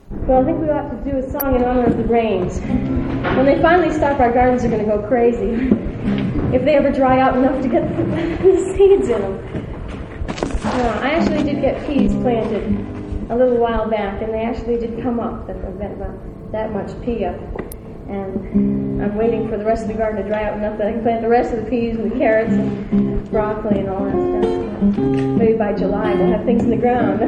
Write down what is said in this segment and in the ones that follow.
Well, I think we ought to do a song in honor of the rains. When they finally stop, our gardens are going to go crazy. If they ever dry out enough to get the seeds in them. I actually did get peas planted a little while back, and they actually did come up, that much pea up. And I'm waiting for the rest of the garden to dry out enough that I can plant the rest of the peas and the carrots and broccoli and all that stuff. Maybe by July we'll have things in the ground.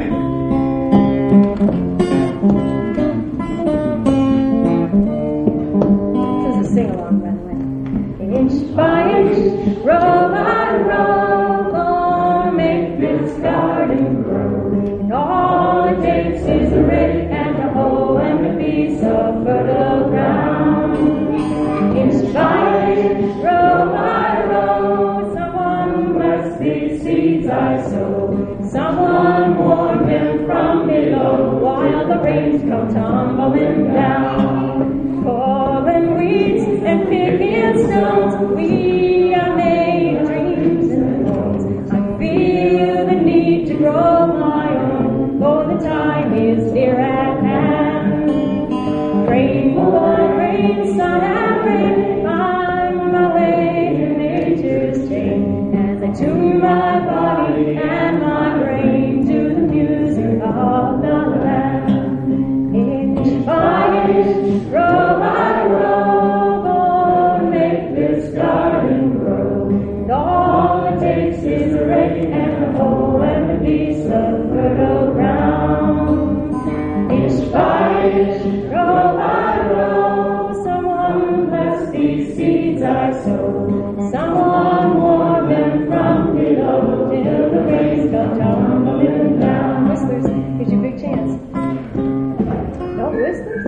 This is a sing-along, by the way. Inch by inch, row by row, Lord, make this garden grow. And all it takes is a rake and a hoe and a piece of fertile ground. Inch by inch, row by row, someone bless these seeds I sow. Someone warn them from below while the rains come tumbling down. Pulling weeds and picking stones, we are made of dreams and bones. I feel the need to grow my own, for the time is near at hand. Rain, Lord, rain, sun and rain, I'm my way to nature's chain, as I tune my body and my brain to the music of the land. Inch by inch, row by row, Lord, make this garden grow. And all it takes is a rake and a hoe and a piece of fertile ground. Inch by inch, row by row, someone bless these seeds I sow. Someone warn them from below till the rains come tumbling down. Whistlers, here's your big chance. No whistles?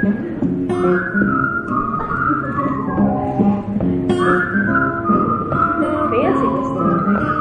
Fancy whistling.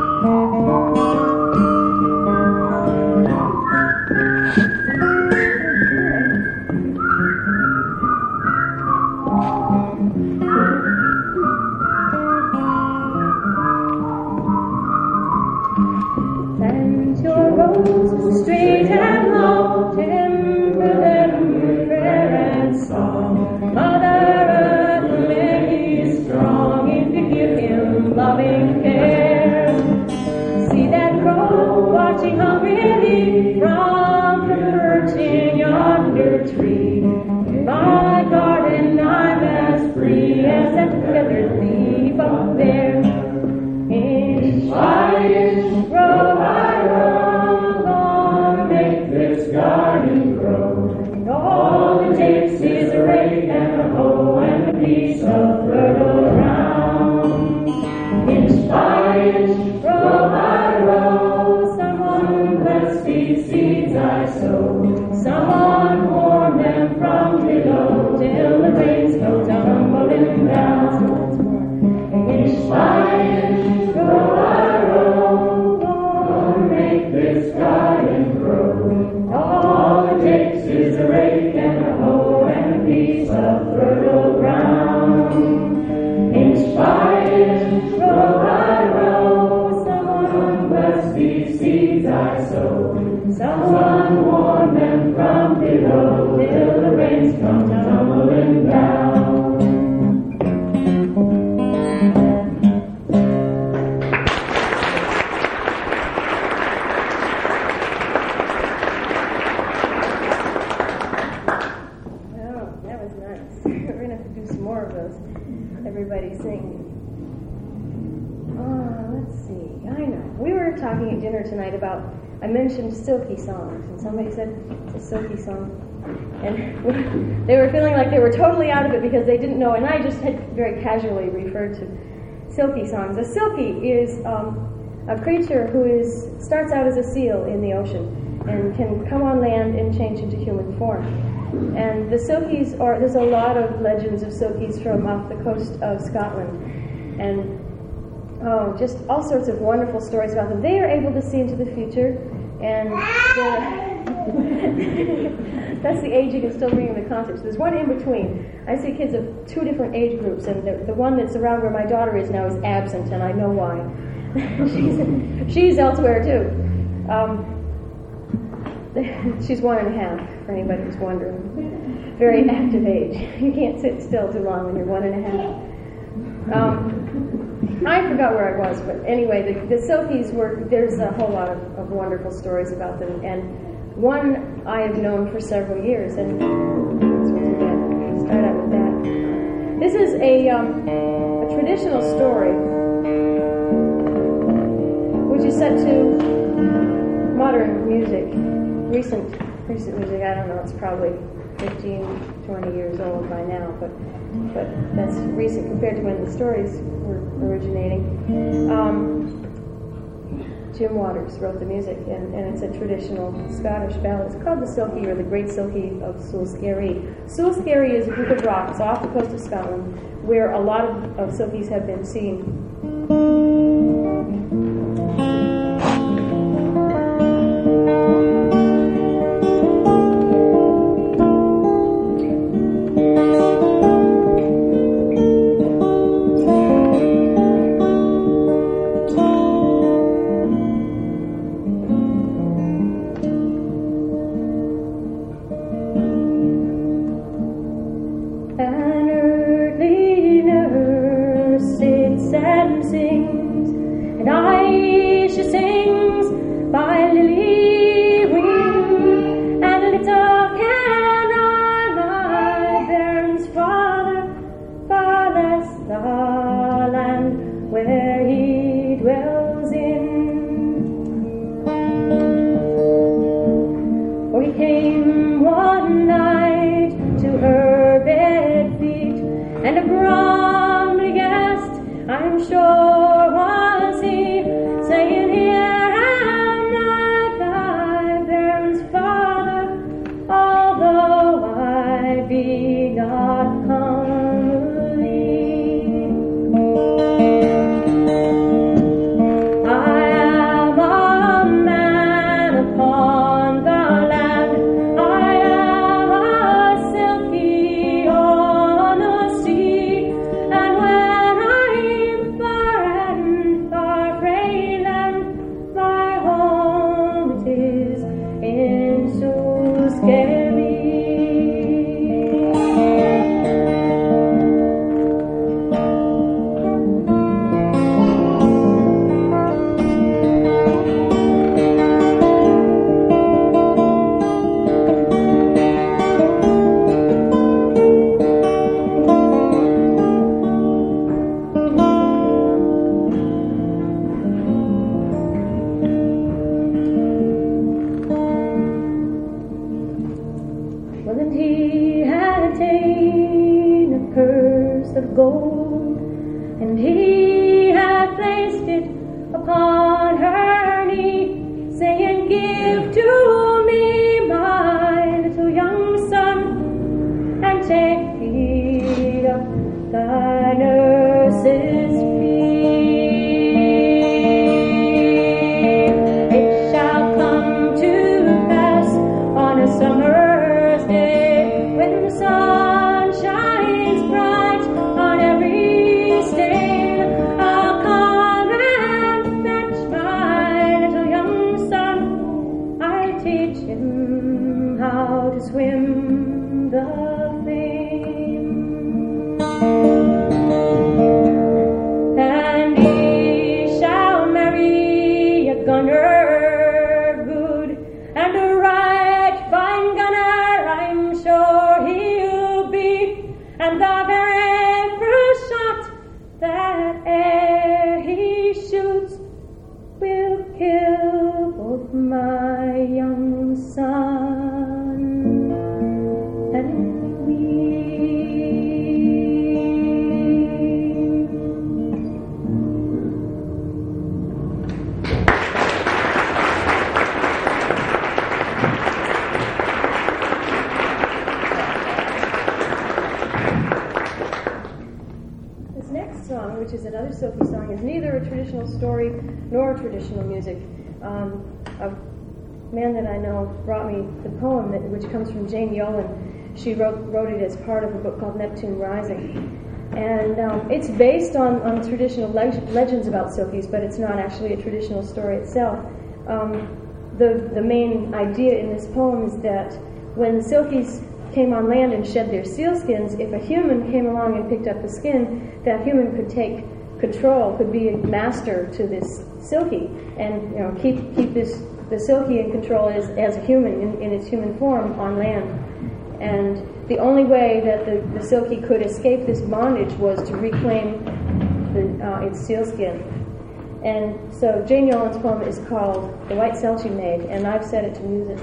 Plant your roses straight and long, timber them with prayer and song. Mother Earth will make you strong if you give him loving care. See that crow watching hungrily from the perch in yonder tree. In my garden I'm as free as that feathered leaf up there. Inch by inch, row by row, Lord, make this garden grow. And all it takes is a rake and a hoe and a piece of fertile ground. Inch by inch, row by row, someone bless these seeds I sow. Someone warn them from below till the rains come tumbling down. Inch by inch, row by row, Lord, make this garden grow. All it takes is a rake and a hoe and a piece of fertile ground. Inch by inch, row by row, someone bless these seeds I sow. Someone warn them from below till the rains come tumbling down. Everybody sing. Let's see. I know. We were talking at dinner tonight about, I mentioned silky songs, and somebody said it's a silky song. And they were feeling like they were totally out of it because they didn't know, and I just had very casually referred to silky songs. A silky is a creature who starts out as a seal in the ocean and can come on land and change into human form. And the silkies there's a lot of legends of silkies from off the coast of Scotland, and just all sorts of wonderful stories about them. They are able to see into the future, and that's the age you can still bring in the concert. So there's one in between. I see kids of two different age groups, and the one that's around where my daughter is now is absent, and I know why. she's elsewhere too. She's 1.5, for anybody who's wondering. Very active age. You can't sit still too long when you're 1.5. I forgot where I was, but anyway, the Silkies there's a whole lot of wonderful stories about them, and one I have known for several years, and let's start out with that. This is a traditional story which is set to modern music, recent music. I don't know, it's probably 15, 20 years old by now, but that's recent compared to when the stories were originating. Jim Waters wrote the music, and it's a traditional Scottish ballad. It's called the Silkie, or the Great Silkie of Sulskerry. Sulskerry is a group of rocks off the coast of Scotland where a lot of Silkies have been seen. Which is another Silkie song, is neither a traditional story nor traditional music. A man that I know brought me the poem, which comes from Jane Yolen. She wrote it as part of a book called Neptune Rising. And it's based on traditional legends about Silkies, but it's not actually a traditional story itself. the main idea in this poem is that when the Silkies came on land and shed their sealskins, if a human came along and picked up the skin, that human could take control, could be a master to this Silkie, and keep the Silkie in control as a human in its human form on land. And the only way that the Silkie could escape this bondage was to reclaim its sealskin. And so Jane Yolen's poem is called The White Celt You Made, and I've set it to music.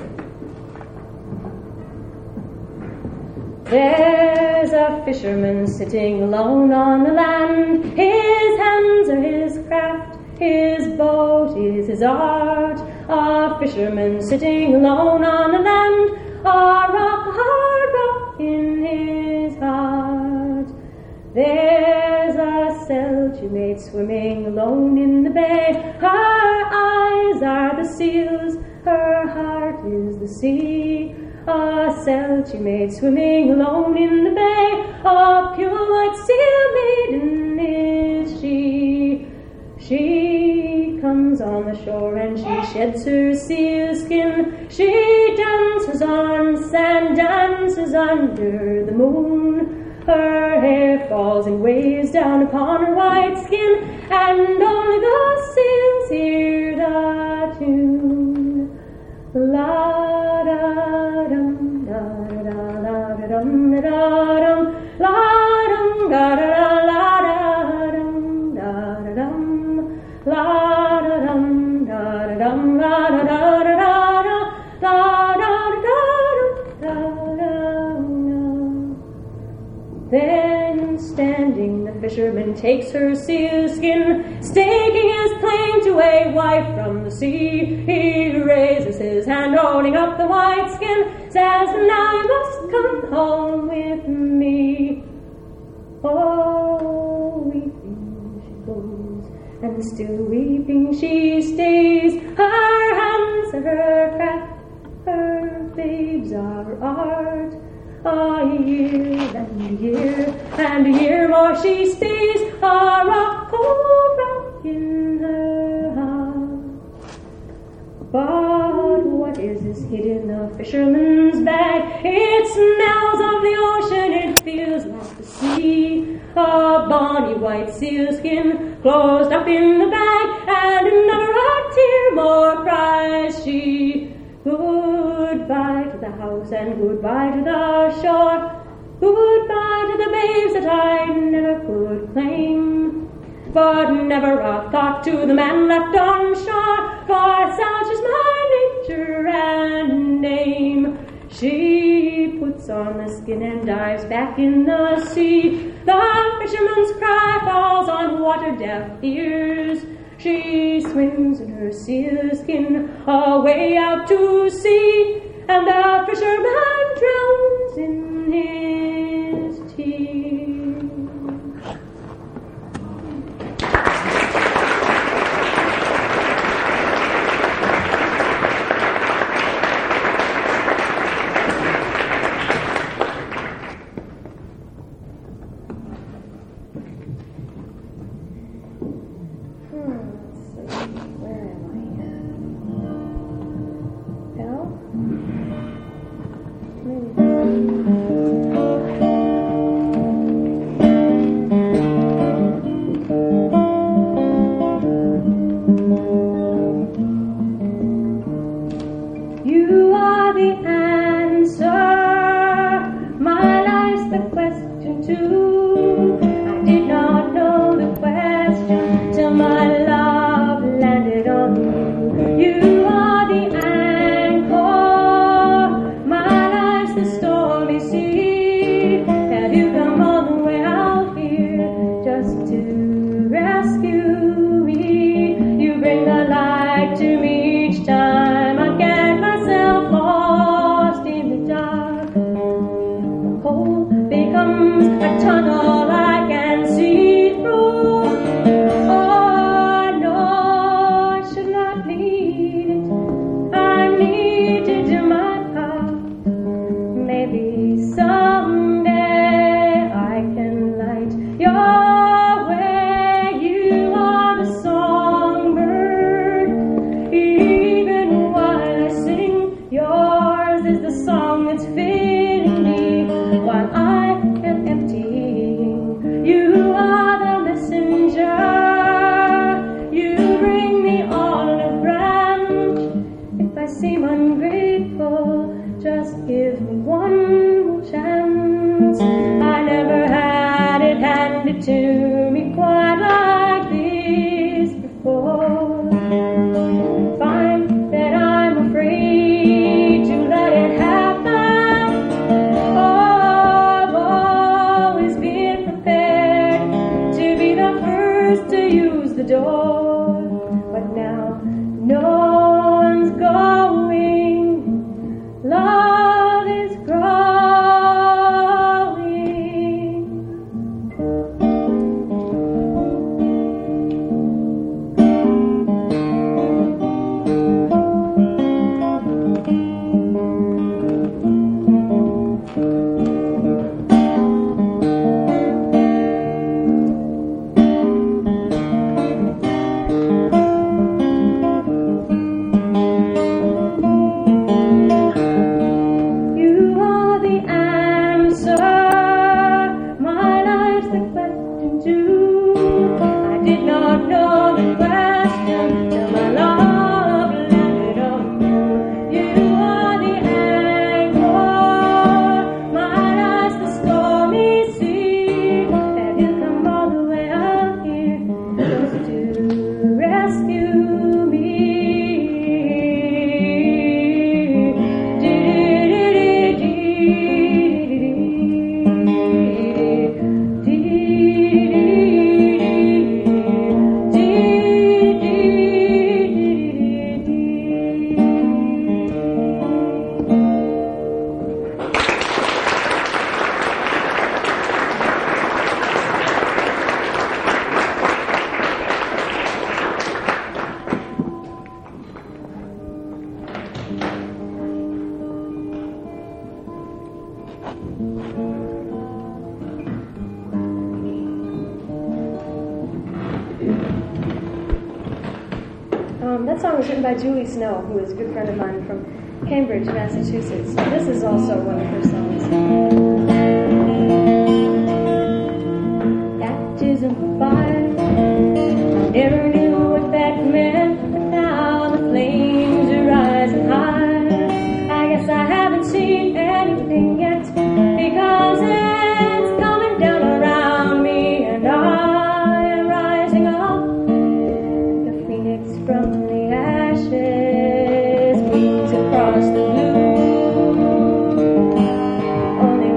There's a fisherman sitting alone on the land. His hands are his craft, his boat is his art. A fisherman sitting alone on the land, a hard rock in his heart. There's a celt you made swimming alone in the bay. Her eyes are the seals, her heart is the sea. A celt you made swimming alone in the bay. A pure white seal maiden is she. She comes on the shore and she sheds her sealskin. She dances on sand, dances under the moon. Her hair falls in waves down upon her white skin, and only the seals hear the tune. La da dum da da la da dum da dum la dum da da la da dum da dum la da dum da dum la da da da da da da. Then, standing, the fisherman takes her sealskin, staking his claim to a wife from the sea. He raises his hand, holding up the white skin, says, "Now you must come home with me." Oh, weeping she goes, and still weeping she stays. Her hands are her craft, her babes are her art. A year and a year and a year more she stays, a rock in her heart. But what is hidden in the fisherman's bag? It smells of the ocean, it feels like the sea. A bonny white sealskin closed up in the bag, and never a tear more cries she. Goodbye to the house and goodbye to the shore. Goodbye to the babes that I never could claim. But never a thought to the man left on shore, for such is my nature and name. She puts on the skin and dives back in the sea. The fisherman's cry falls on water-deaf ears. She swims in her sealskin away out to sea, and the fisherman drowns in his tears. You are the anchor, my life's the stormy sea. while I am emptying. You are the messenger. You bring me olive branch. If I seem ungrateful, just give me one more chance. I never had it handed to me quite like this before. Find that I'm afraid to let it happen. Oh, I've always been prepared to be the first to use the door. But now no one's going. Love is growing. That song was written by Julie Snow, who is a good friend of mine from Cambridge, Massachusetts. This is also one of her songs. Baptism of fire. I never knew what that meant, but now the flames are rising high. I guess I haven't seen anything yet, because it's coming down around me, and I am rising up, the phoenix from the ashes, wings across the blue. Only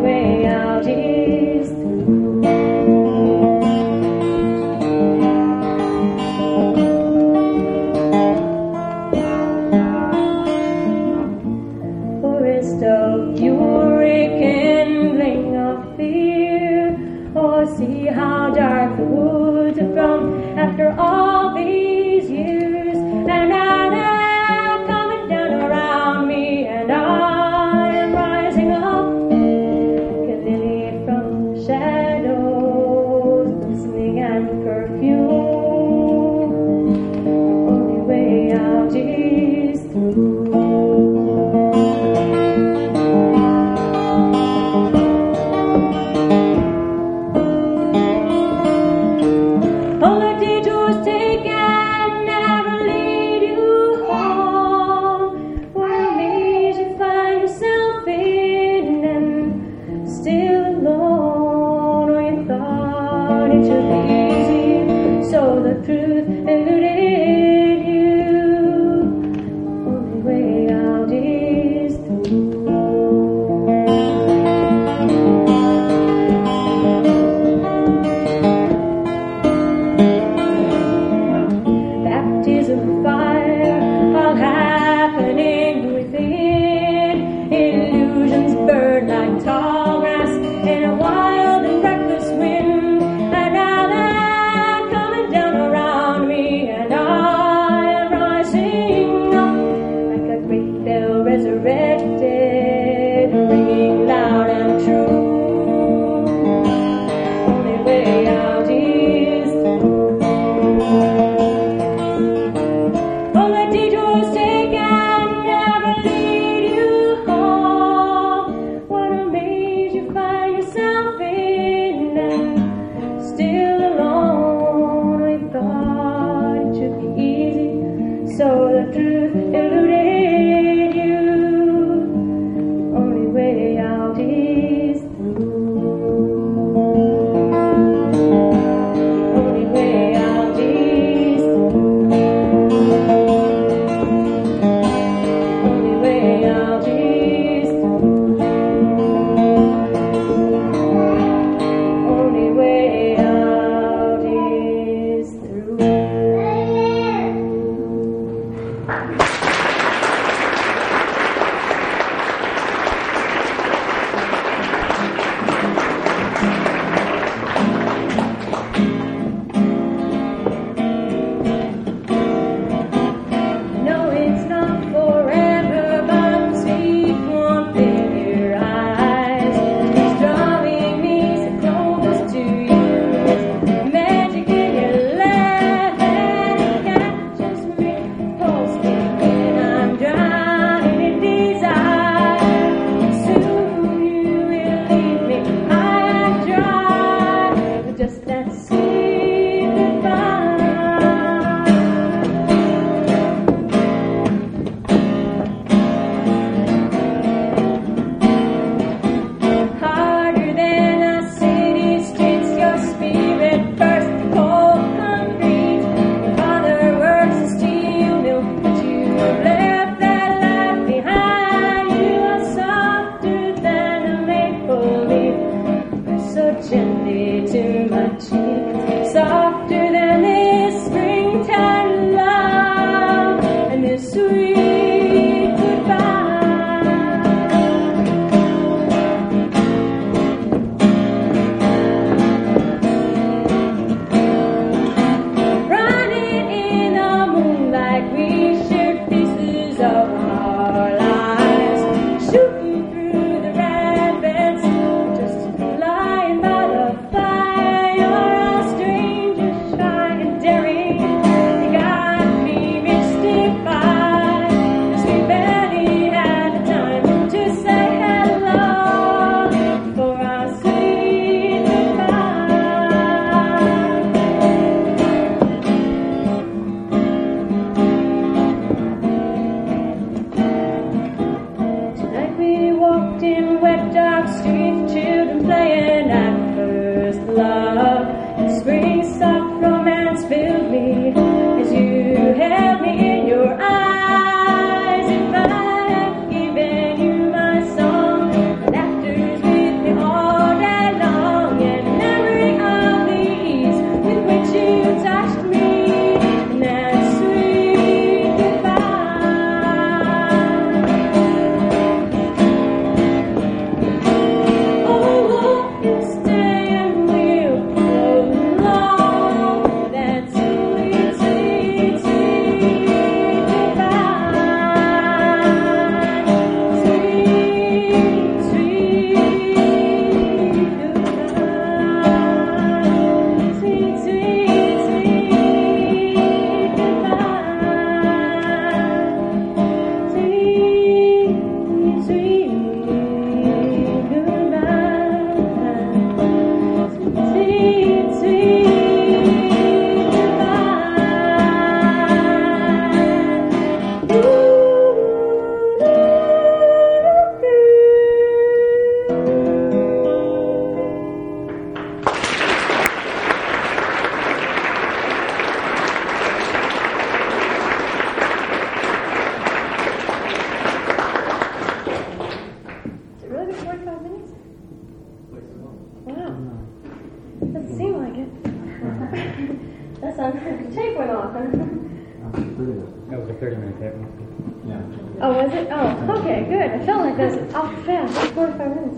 son. The tape went off, huh? That was a 30-minute tape. Yeah. Oh, was it? Oh, okay, good. I felt like that was off fast. It's 45 minutes.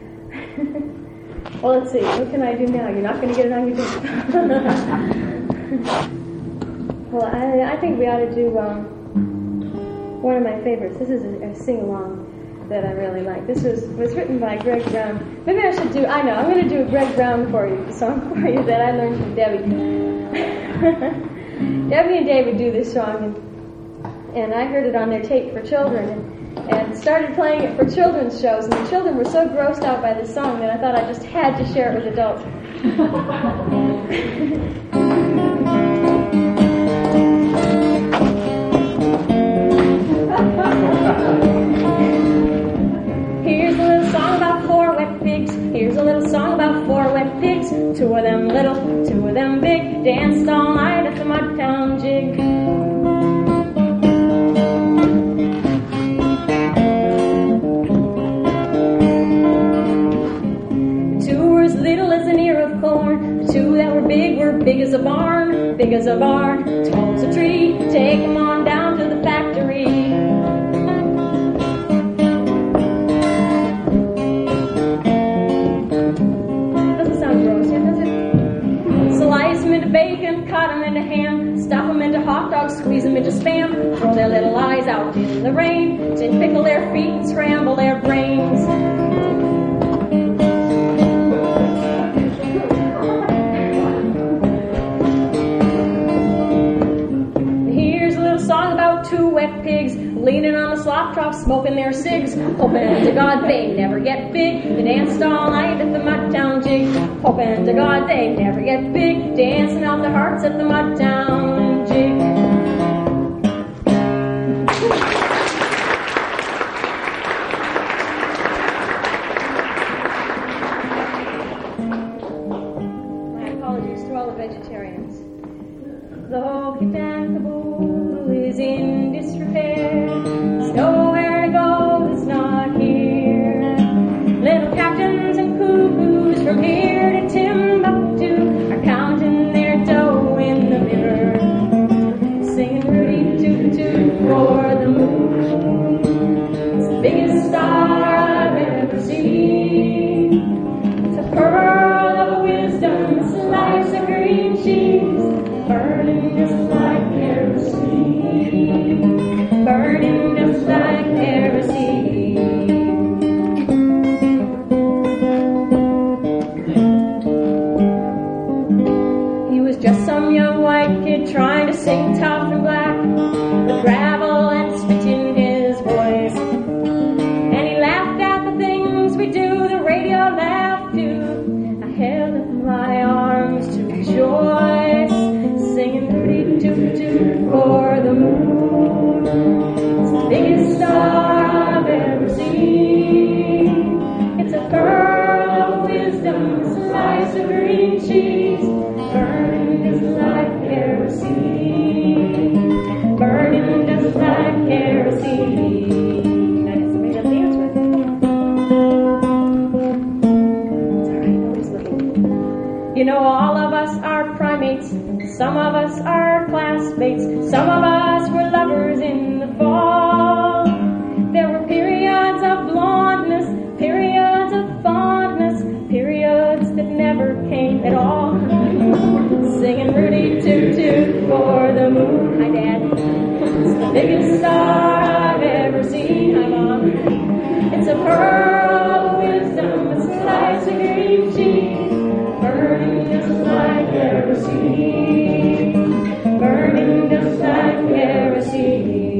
Well, let's see. What can I do now? You're not going to get it on your disc. Well, I think we ought to do one of my favorites. This is a sing-along that I really like. This was written by Greg Brown. Maybe I should do, I'm going to do a Greg Brown song for you that I learned from Debbie. Debbie and David do this song, and I heard it on their tape for children, and started playing it for children's shows, and the children were so grossed out by this song that I thought I just had to share it with adults. Here's a little song about 4 wet pigs. Here's a little song about 4 wet pigs. 2 of them little, 2 of them big, danced all night at the Mudtown jig. The 2 that were big as a barn, big as a barn, tall as a tree. Take them on down to the factory. Doesn't sound gross, yeah, does it? Slice them into bacon, cut them into ham, stuff them into hot dogs, squeeze them into Spam, throw their little eyes out in the rain, then pickle their feet and scramble their brains. Song about 2 wet pigs leaning on the slop trough, smoking their cigs, hoping to God they never get big. They danced all night at the Mudtown jig, hoping to God they never get big, dancing out their hearts at the Mudtown jig. My apologies to all the vegetarians. The hokey and the bull is in disrepair. There's nowhere to go that's not here. Little captains and cuckoos from here to Timbuktu are counting their dough in the mirror, singing Rudy toot toot for the moon. It's the biggest star I've ever seen. It's a pearl of wisdom, it's life's a green cheese, burning just like kerosene, burning just like kerosene. He was just some young white kid trying to sing tough and black, with gravel and spit in his voice. And he laughed at the things we do, the radio laughed too. I held up my arms to rejoice, singing Rudy toot toot for the moon. It's the biggest star I've ever seen. It's a pearl of wisdom, a slice of green cheese, burning just like kerosene, burning just like kerosene. I guess somebody does dance with it. It's alright, nobody's looking. You know, all of us are primates. Some of us are classmates, some of us were lovers in the fall. There were periods of blondness, periods of fondness, periods that never came at all. Singing Rudy toot toot for the moon. Hi, Dad. It's the biggest star I've ever seen. Hi, Mom. It's a pearl of wisdom, a slice of green cheese, burning just like kerosene, burning just like kerosene.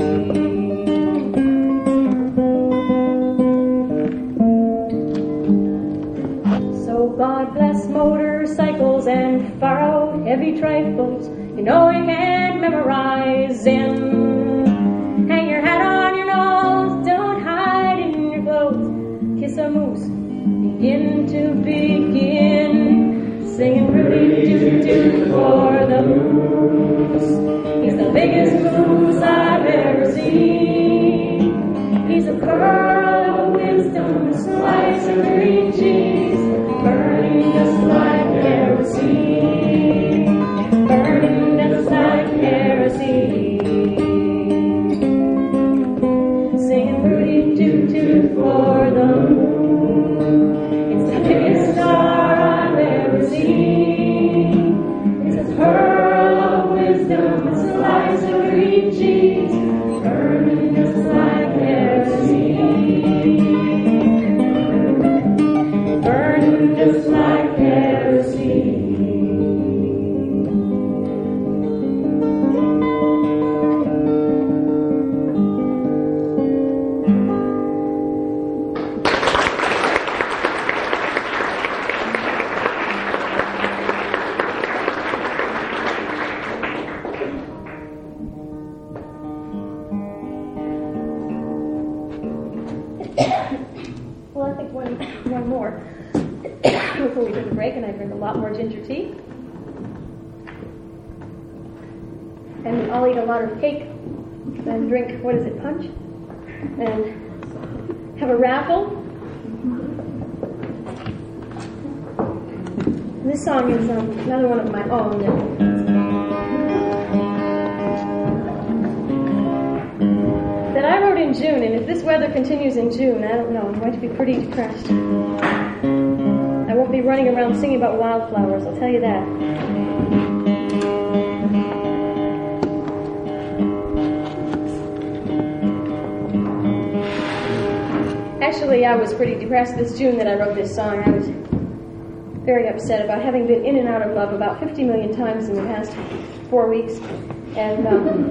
So God bless motorcycles and far-out heavy trifles. You know you can't memorize them. Hang your hat on your nose, don't hide in your clothes. Kiss a moose, begin to begin, singing Rudy toot toot for the moose. He's the biggest moose I've ever seen. He's a pearl of wisdom, a slice of green cheese, burning just like kerosene, burning burn just like kerosene. Well, I think one more before we take a break, and I drink a lot more ginger tea. And I'll eat a lot of cake and drink, punch? And have a raffle. And this song is another one of my own. That I wrote in June, and if this weather continues in June, I don't know, I'm going to be pretty depressed. I won't be running around singing about wildflowers, I'll tell you that. Actually, I was pretty depressed this June that I wrote this song. I was very upset about having been in and out of love about 50 million times in the past 4 weeks. And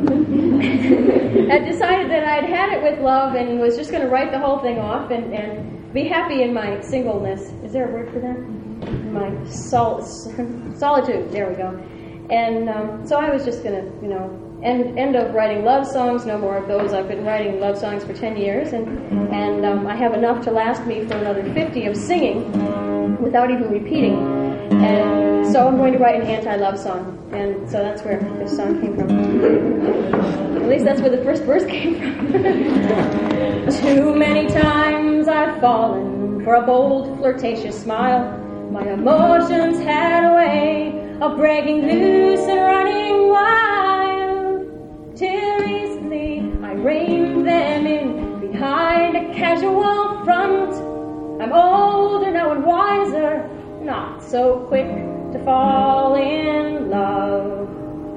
I decided that I'd had it with love and was just going to write the whole thing off and be happy in my singleness. Is there a word for that? My solitude. There we go. And so I was just going to, end of writing love songs. No more of those. I've been writing love songs for 10 years, and I have enough to last me for another 50 of singing without even repeating. And so I'm going to write an anti-love song. And so that's where this song came from. At least that's where the first verse came from. Too many times I've fallen for a bold, flirtatious smile. My emotions had a way of breaking loose and running wild. Till recently I reined them in behind a casual front. I'm older now and wiser, not so quick to fall in love.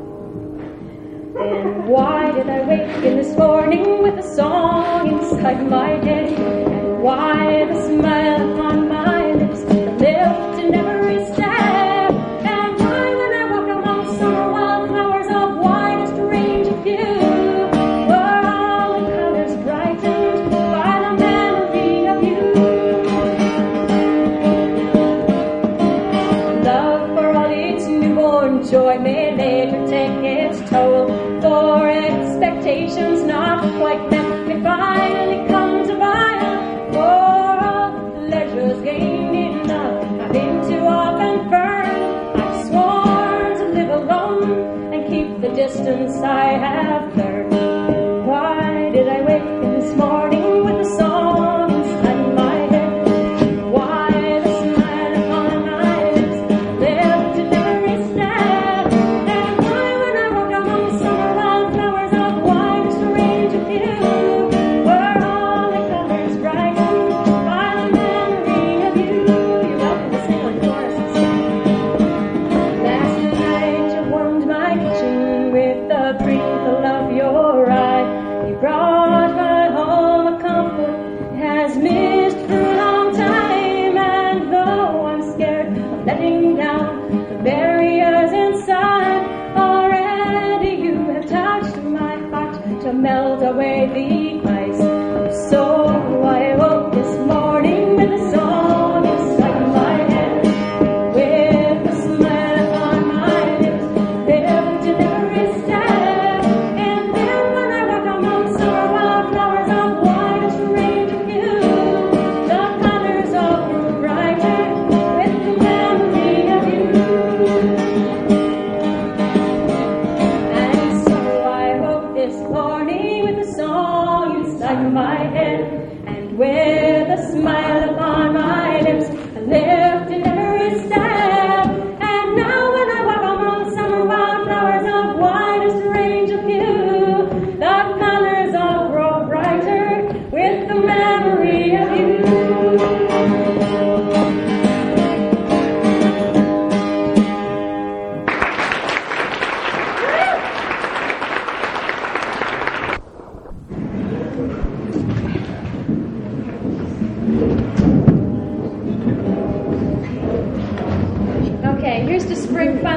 Then why did I wake in this morning with a song inside my head? And why the smile upon my lips, the lift in every step? And why when I walk among summer wildflowers of widest range of view, were all the colors brightened by the memory of you? Love for all its newborn joy may later take its toll, for expectations not quite met may finally come to buy. For all the pleasures gained in love I've been too often burned. I've sworn to live alone and keep the distance I have learned. Why did I wake this morning with a song inside my head? Why the smile upon my lips lived in every step? And why when I walk among summer wildflowers of widest range of view, were all the colors brightened by the memory of you? You're welcome to sing on choruses. Last night you warmed my kitchen with the breath of love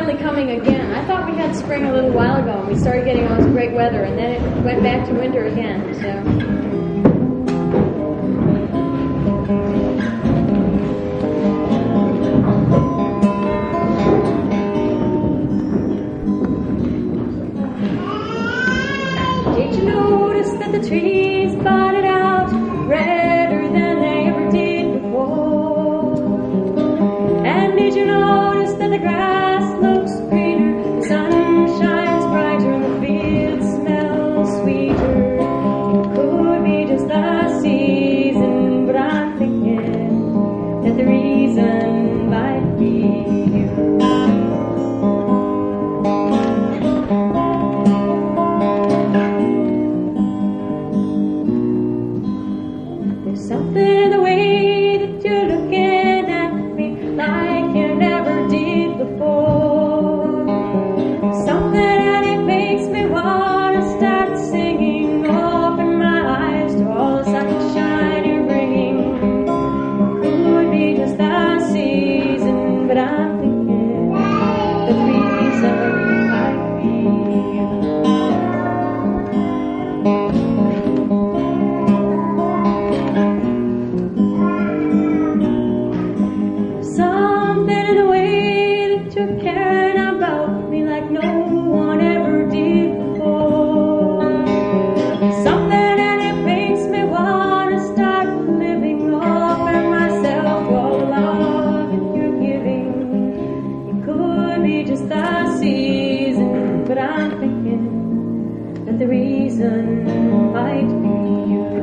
finally coming again. I thought we had spring a little while ago, and we started getting all this great weather, and then it went back to winter again. So. The trees budded out redder than they ever did before. And did you notice that the grass looks greener, the sun shines brighter, and the fields smell sweeter? It could be just the season, but I'm thinking that the reason might be you. Something in the way that you're looking at me like you never did before. Something and it makes me want to start singing. Open my eyes to all the sunshine you're bringing. Could be just the season, but I'm thinking the reason might be you. The reason might be you.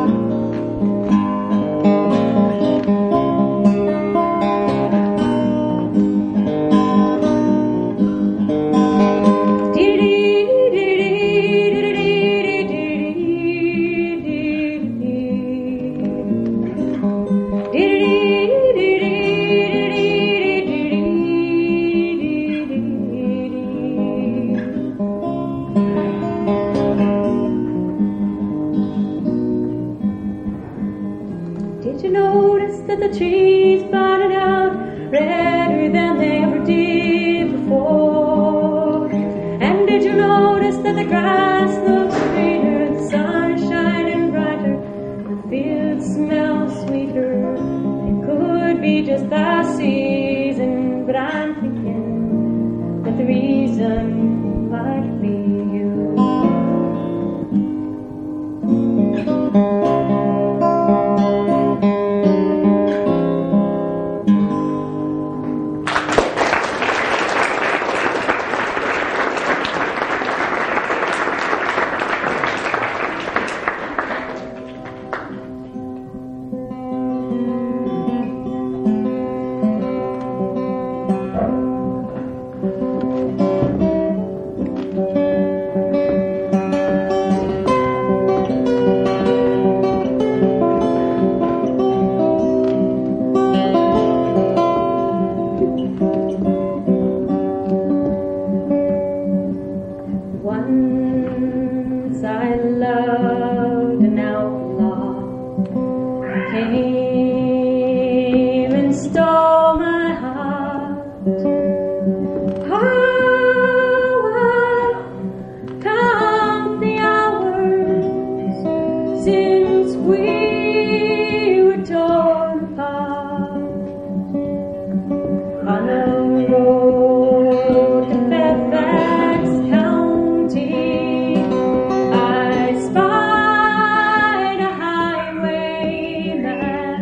Did you notice that the trees budded out redder than they ever did before? And did you notice that the grass looks greener, the sun is shining brighter, the fields smell sweeter? It could be just the season, but I'm thinking that the reason might be you. Once I loved an outlaw, came and stole my heart. How I count the hours since we were torn apart on a road to Fairfax County. I spied a highwayman.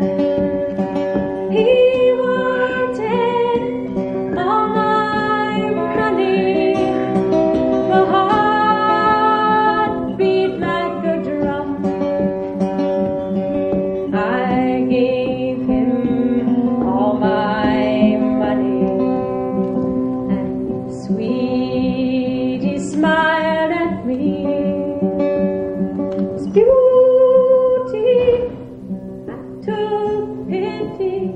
He wanted all my money. My heart beat like a drum. I gave him all my money, and sweet he smiled at me. His beauty I took pity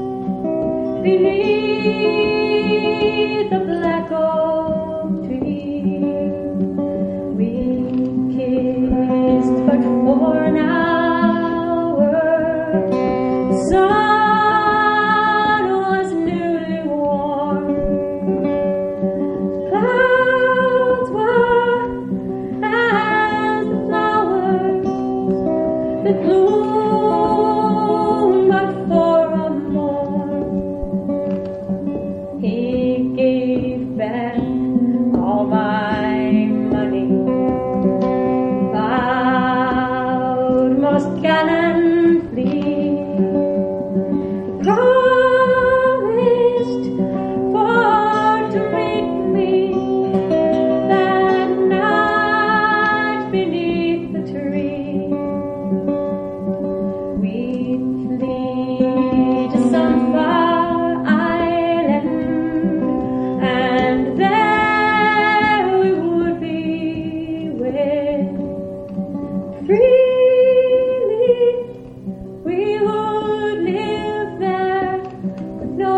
beneath the black oak tree. We kissed but for an hour. The sun was newly warm. promised for to meet me that night beneath the tree. We'd flee to some far island, and there we would be wed. Freely we would live there, with no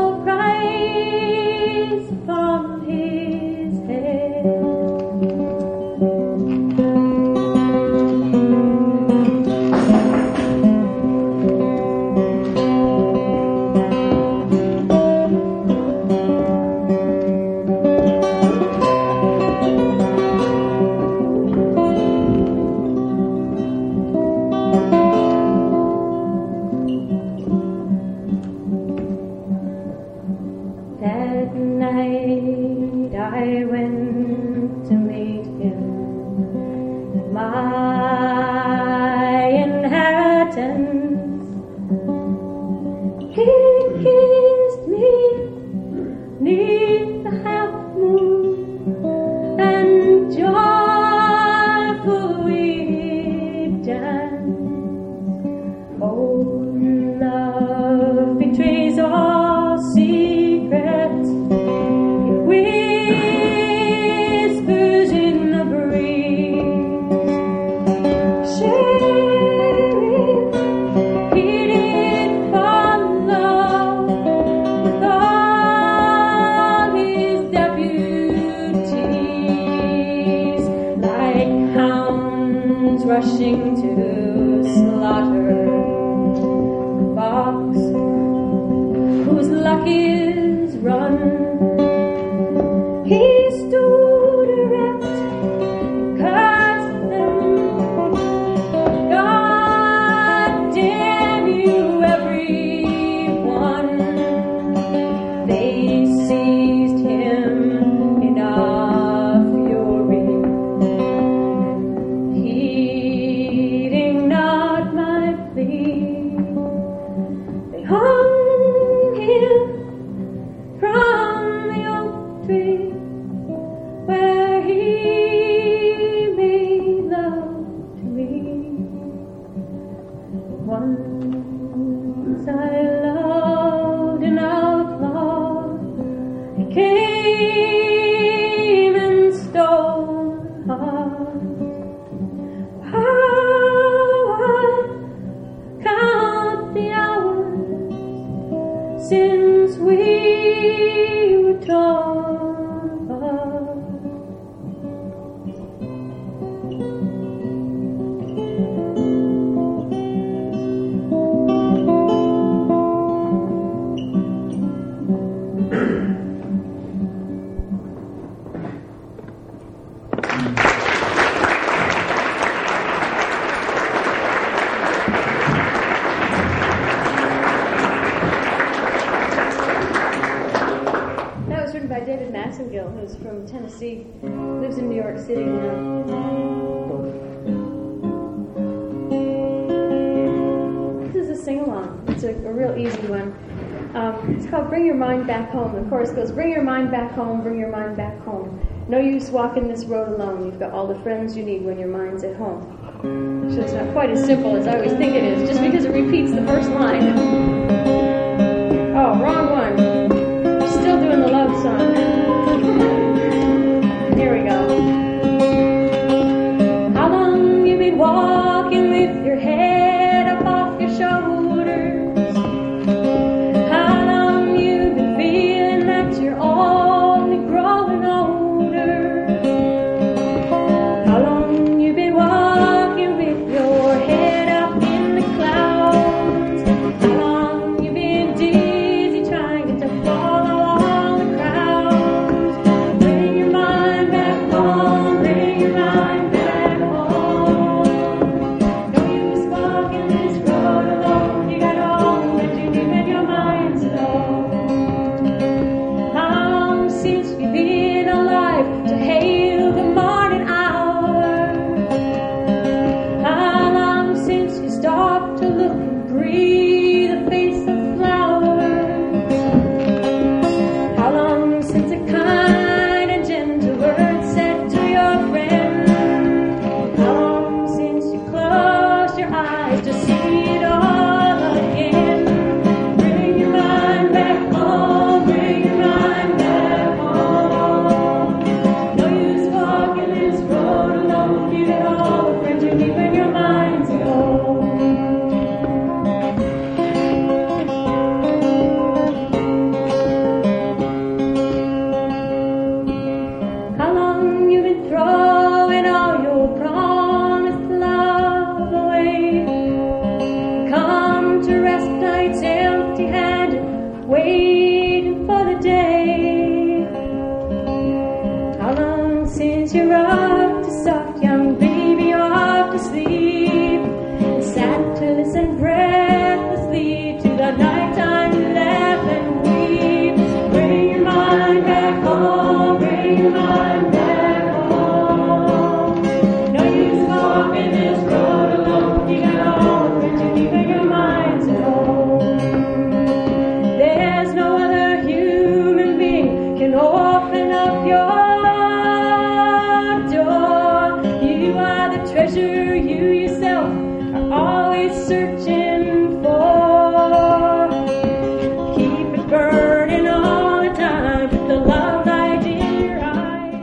price upon his head. That night I went to meet him, my inheritance. He kissed me neath the half moon, and joyful we danced. Oh, love betrays all secrets. It whispers in the breeze. Sheriff, he did follow with all his deputies, like hounds rushing to slaughter. The fox whose luck is run, he stood erect, cursed them. God damn you, everyone. They seized him in a fury, heeding not my plea. They hung him from the oak tree, where he made love to me. Once I loved an outlaw. He came and stole my heart. How I count the hours since we were torn apart. That was written by David Massengill, who's from Tennessee, lives in New York City now. This is a sing-along. It's a real easy one. It's called Bring Your Mind Back Home. The chorus goes, bring your mind back home, bring your mind back home. No use walking this road alone. You've got all the friends you need when your mind's at home. So it's not quite as simple as I always think it is, just because it repeats the first line. Oh, wrong one. Still doing the love song. Here we go. How long you been walking with your head up off your shoulders? How long you been feeling that you're only growing older? How long you been walking with your head up in the clouds? How long waiting for the day. How long since you rocked a soft young baby off to sleep and sat to listen breathlessly to the nighttime laugh and weep? Bring your mind back home, bring your mind back home. No use walking this road alone, you got all the to keep your minds at home. There's no other human being can open up your door. You are the treasure you yourself are always searching for. Keep it burning all the time, the love light in your eyes.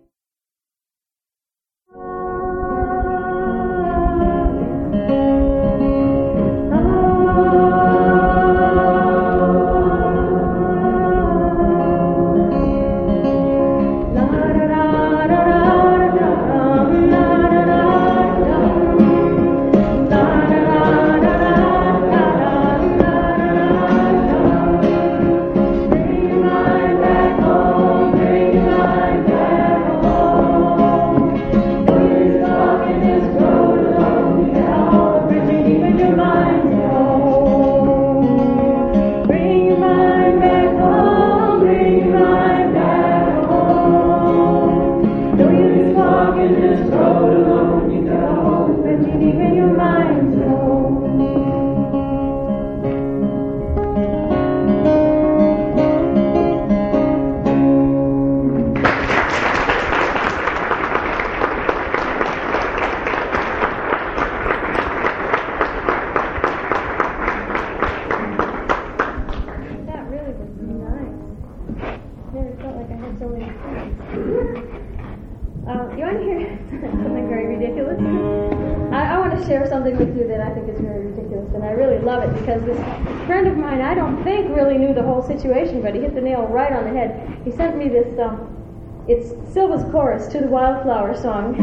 You want to hear something very ridiculous? I want to share something with you that I think is very ridiculous, and I really love it because this friend of mine, I don't think really knew the whole situation, but he hit the nail right on the head. He sent me this, it's Silva's chorus to the Wildflower song.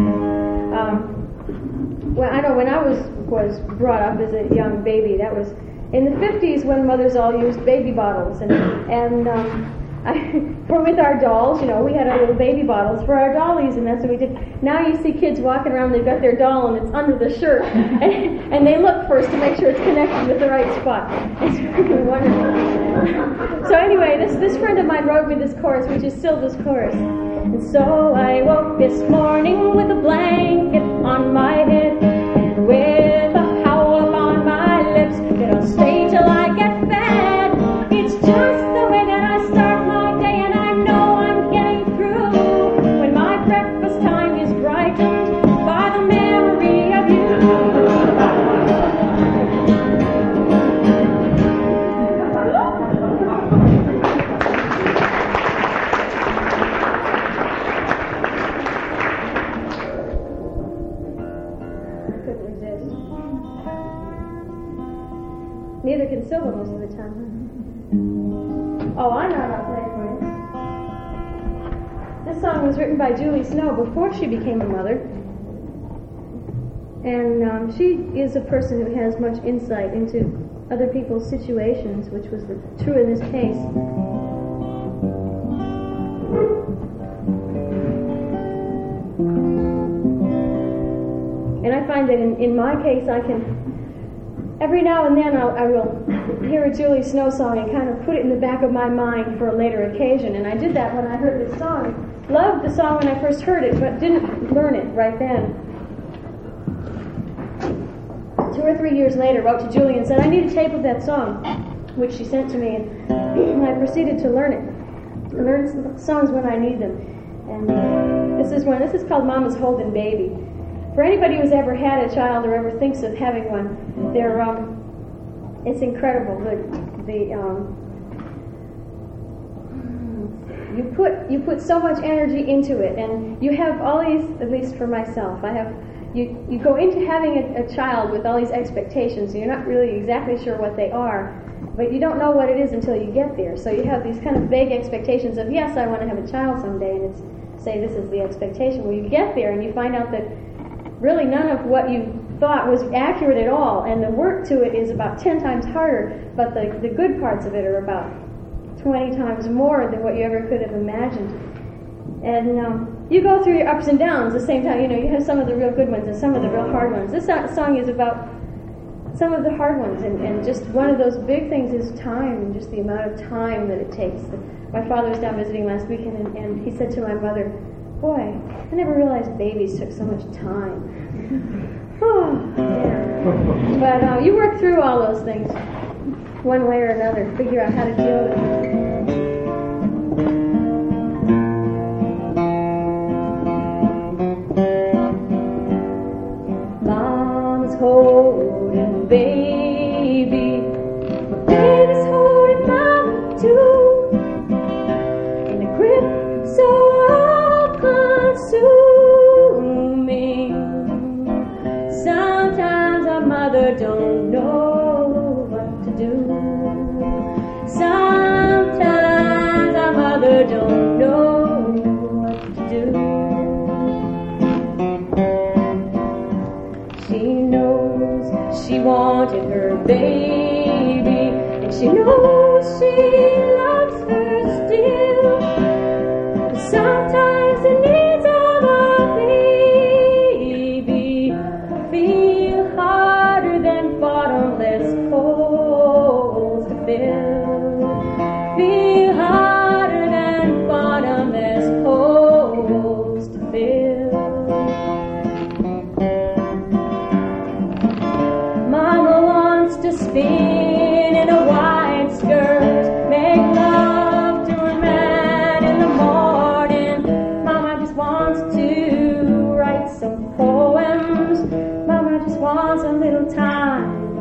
Well, I know when I was brought up as a young baby, that was in the 50s when mothers all used baby bottles, and with our dolls, you know, we had our little baby bottles for our dollies, and that's what we did. Now you see kids walking around, they've got their doll, and it's under the shirt, and they look first to make sure it's connected with the right spot. It's really wonderful. So anyway, this friend of mine wrote me this chorus, which is Silva's chorus. And so I woke this morning with a blanket on my head, and with a howl on my lips, it'll stay till I get fed. It's just the way that I start my day, and I know I'm getting through when my breakfast time is brightened by the memory of you. I couldn't resist. Neither can Silva most of the time. Oh, I know how to play for you. This song was written by Julie Snow before she became a mother. And she is a person who has much insight into other people's situations, which was true in this case. And I find that in my case, I can, every now and then I will hear a Julie Snow song and kind of put it in the back of my mind for a later occasion. And I did that when I heard this song. Loved the song when I first heard it, but didn't learn it right then. 2 or 3 years later, wrote to Julie and said, I need a tape of that song, which she sent to me, and I proceeded to learn it. I learn songs when I need them. And this is called Mama's Holding Baby. For anybody who's ever had a child or ever thinks of having one, it's incredible. You put so much energy into it, and you have all these, at least for myself, you go into having a child with all these expectations, and you're not really exactly sure what they are, but you don't know what it is until you get there. So you have these kind of vague expectations of, yes, I want to have a child someday, and it's, say this is the expectation. Well, you get there and you find out that really none of what you thought was accurate at all, and the work to it is about 10 times harder, but the good parts of it are about 20 times more than what you ever could have imagined. And you go through your ups and downs at the same time. You have some of the real good ones and some of the real hard ones. This song is about some of the hard ones, and just one of those big things is time, and just the amount of time that it takes. My father was down visiting last weekend, and he said to my mother, "Boy, I never realized babies took so much time." Oh, yeah. But you work through all those things, one way or another, figure out how to deal with it. Mom's holding baby, but baby's holding mama too, in a grip so all-consuming. Sometimes our mother don't know what to do. Sometimes our mother don't know what to do. She knows she wanted her baby, and she knows she loves her still. But sometimes the needs of a baby feel harder than bottomless holes to fill. Feel harder than bottomless holes to fill. Mama wants to spin in a white skirt, make love to her man in the morning. Mama just wants to write some poems. Mama just wants a little time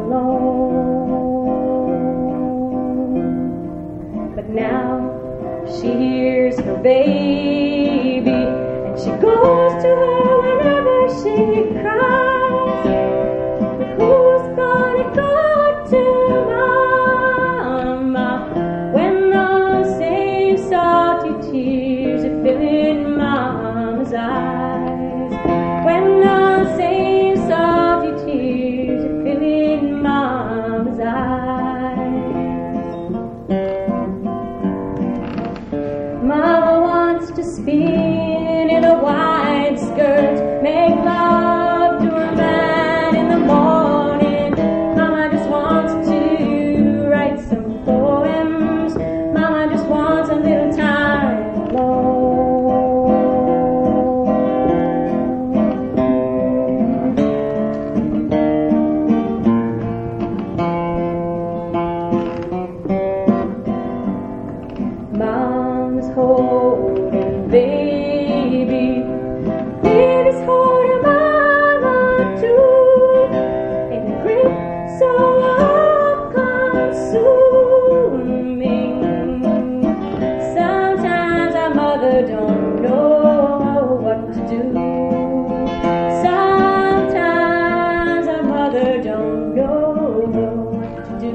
alone. But now she hears her baby, and she goes to her whenever she cries. But who's gonna go to Mama when those same salty tears are filling Mama's eyes? When those same salty tears are filling Mama's eyes. Mama wants to spin in a wide skirt, make love to her man in the morning. Mama just wants to write some poems. Mama just wants a little time alone. Mom's holding baby, baby's holding mama too, in a grip so all-consuming. Sometimes our mother don't know what to do. Sometimes our mother don't know what to do.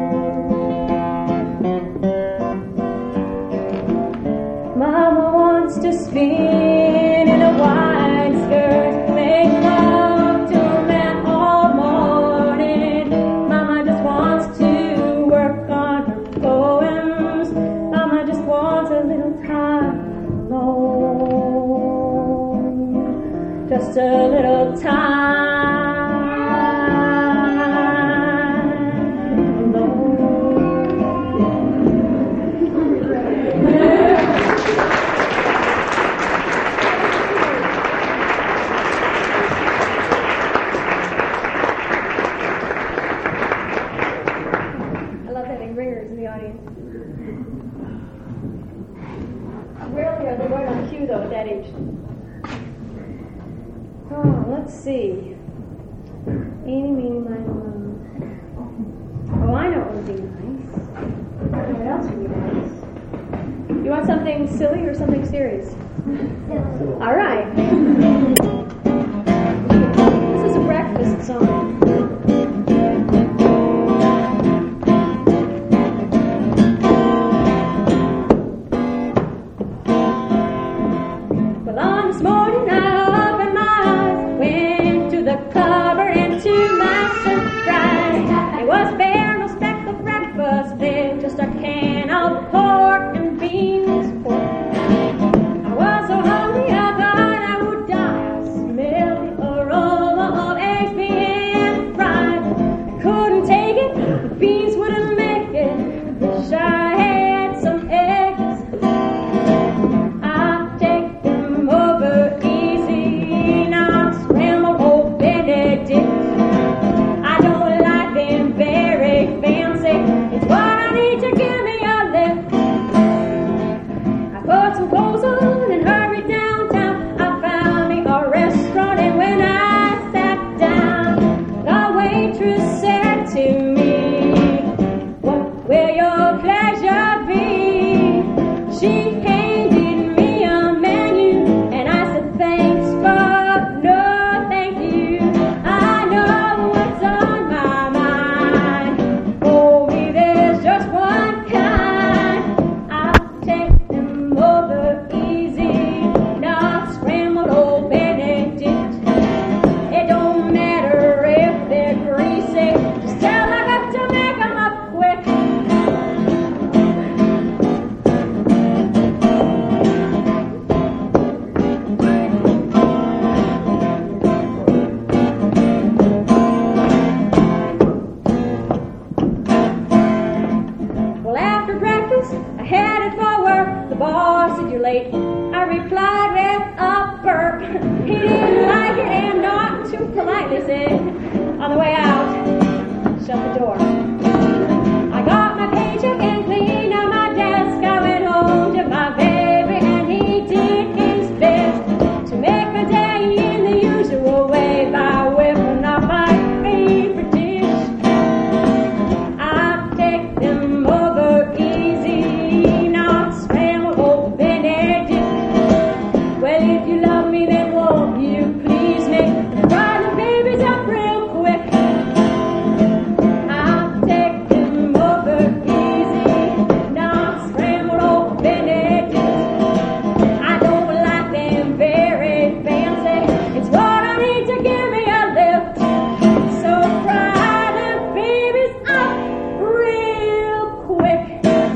Mama wants to spin in a wide skirt, make love to a man all morning. Mama just wants to work on her poems. Mama just wants a little time alone. Just a little time I love having ringers in the audience. Rarely are they right on cue, though, at that age. Oh, let's see. Eeny, meeny, miny, moe. Oh, I know what would be nice. What else would be nice? You want something silly or something serious? All right. This is a breakfast song. Well, on this morning I opened my eyes, went to the cupboard and was headed for work. The boss said, "You're late." I replied with a burp. He didn't like it and not too politely said, on the way out, shut the door. I got my paycheck and cleaned out my desk. I went home to my baby and he did his best to make my day in the usual way by whipping up my favorite dish. I take them over easy, not scrambled over Benedict. Well, if you love me, then won't you please make fry the babies up real quick? I'll take them over easy, not scrambled over Benedict. I don't like them very fancy. It's what I need to give me a lift. So fry the babies up real quick.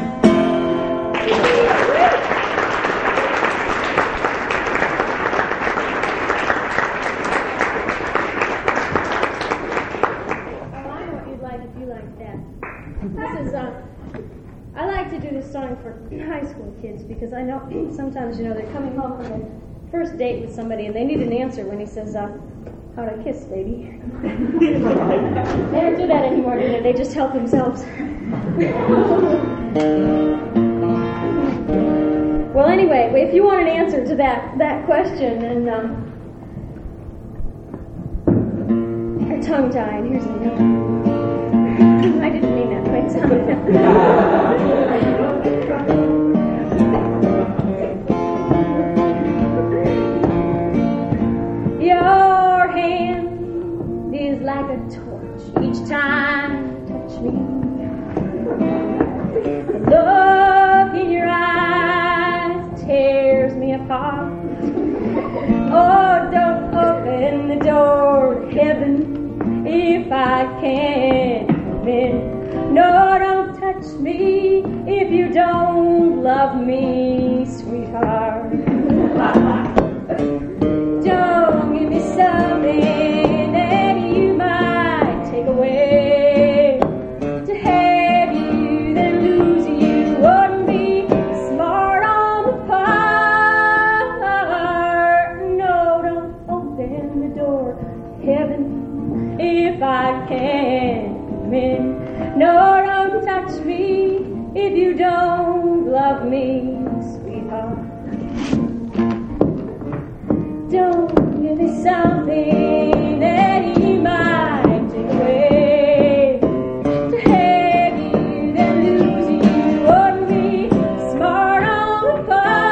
Oh, I know what you'd like if you like that. This is, I like to do this song for high school kids because I know sometimes, they're coming home from their first date with somebody and they need an answer when he says, how to kiss, baby. They don't do that anymore, do they? They just help themselves. Well, anyway, if you want an answer to that question, and you're tongue-tied, here's the note. I didn't mean that, but it sounded Your hand is like a torch each time you touch me. The look in your eyes tears me apart. Oh, don't open the door to heaven if I can't come in. No, don't touch me if you don't love me, sweetheart. Don't give me something that you might take away. To have you, then lose you wouldn't be smart on the part. No, don't open the door to heaven if I can't come in. No, don't touch me if you don't love me, sweetheart. Don't give me something that you might take away. To have you, then lose you wouldn't be smart on the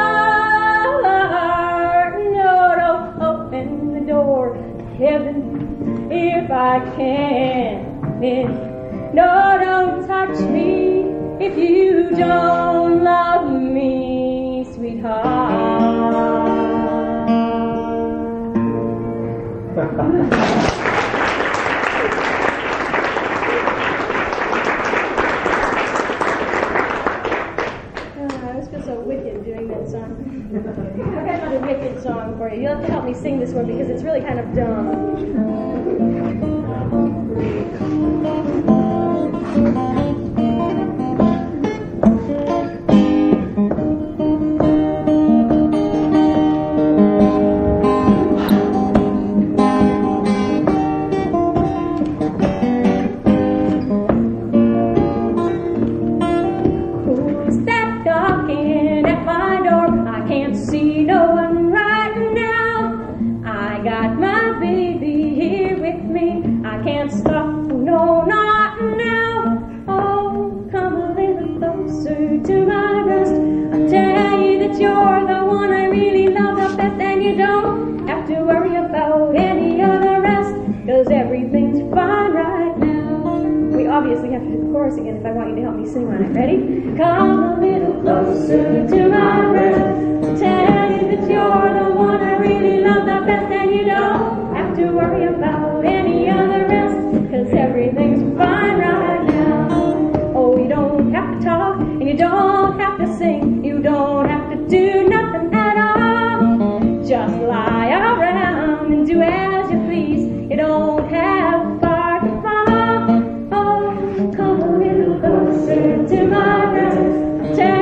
part. No, don't open the door to heaven if I can't in. No, don't touch me if you don't love me, sweetheart. I always feel so wicked doing that song. I've got another wicked song for you. You'll have to help me sing this one because it's really kind of dumb. Obviously have to do the chorus again if I want you to help me sing on it. Ready? Come a little closer to my breast, tell you that you're the one I really love the best, and you don't have to worry about any other rest, 'cause everything's fine right now. Oh, you don't have to talk, and you don't have to sing, you don't have to do nothing at all. Just lie around and do as you please. You don't have far to fall. Oh, come a little closer to my breast.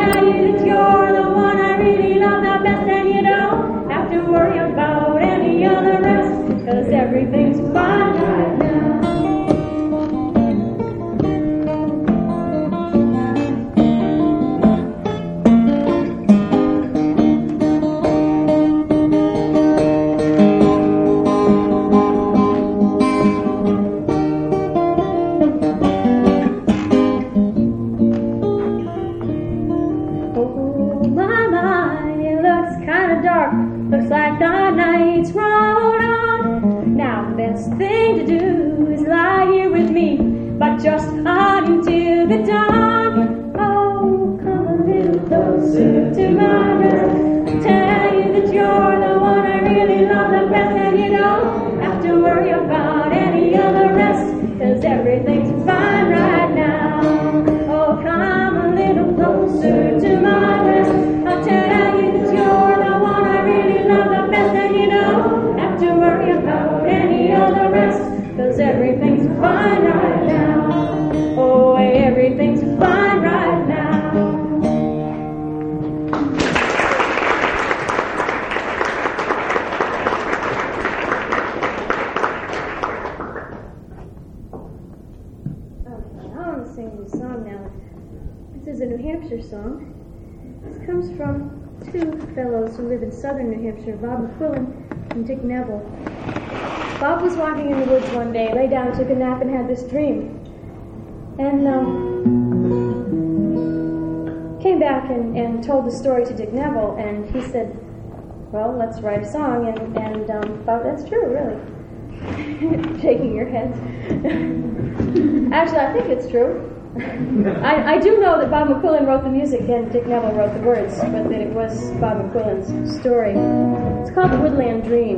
Oh my, it looks kinda dark. Looks like the night's rolled on. Now the best thing to do is lie here with me, but just until the dawn. Oh, come a little closer to my breast. Tell you that you're the one I really love the best, and you don't have to worry about any of the rest, 'cause everything's fine right now. Oh, come a little closer to my breast. I'll tell you that you're the one I really love the best, and you don't have to worry about any of the rest, 'cause everything's fine right now. Oh, everything's fine right now. Sing this song now. This is a New Hampshire song. This comes from two fellows who live in southern New Hampshire, Bob McQuillan and Dick Neville. Bob was walking in the woods one day, lay down, took a nap, and had this dream. And came back and told the story to Dick Neville, and he said, well, let's write a song, and thought, that's true, really. Shaking your head. Actually, I think it's true. I do know that Bob McQuillan wrote the music and Dick Neville wrote the words, but that it was Bob McQuillan's story. It's called The Woodland Dream.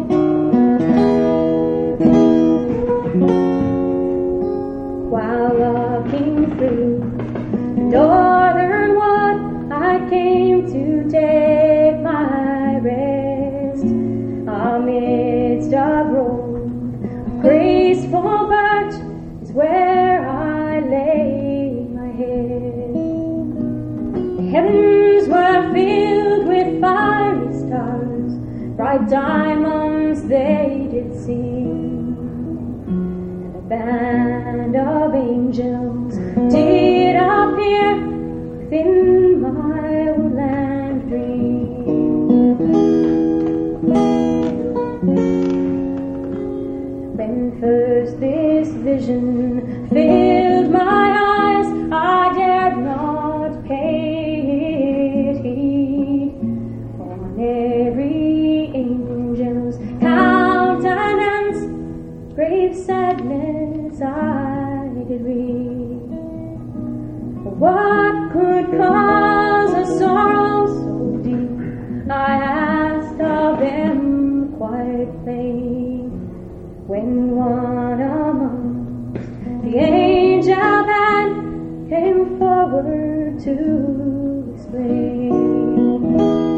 While walking through the northern wood, I came to take my rest amidst a grove of graceful birch is where I lay my head. The heavens were filled with fiery stars, bright diamonds they did seem, and a band of angels did appear within my woodland dream. When first this vision filled my eyes, I dared not pay it heed. On every angel's countenance, grave sadness I did read. What could cause a sorrow so deep? I asked of them quite plain. When one amongst the angel band came forward to explain.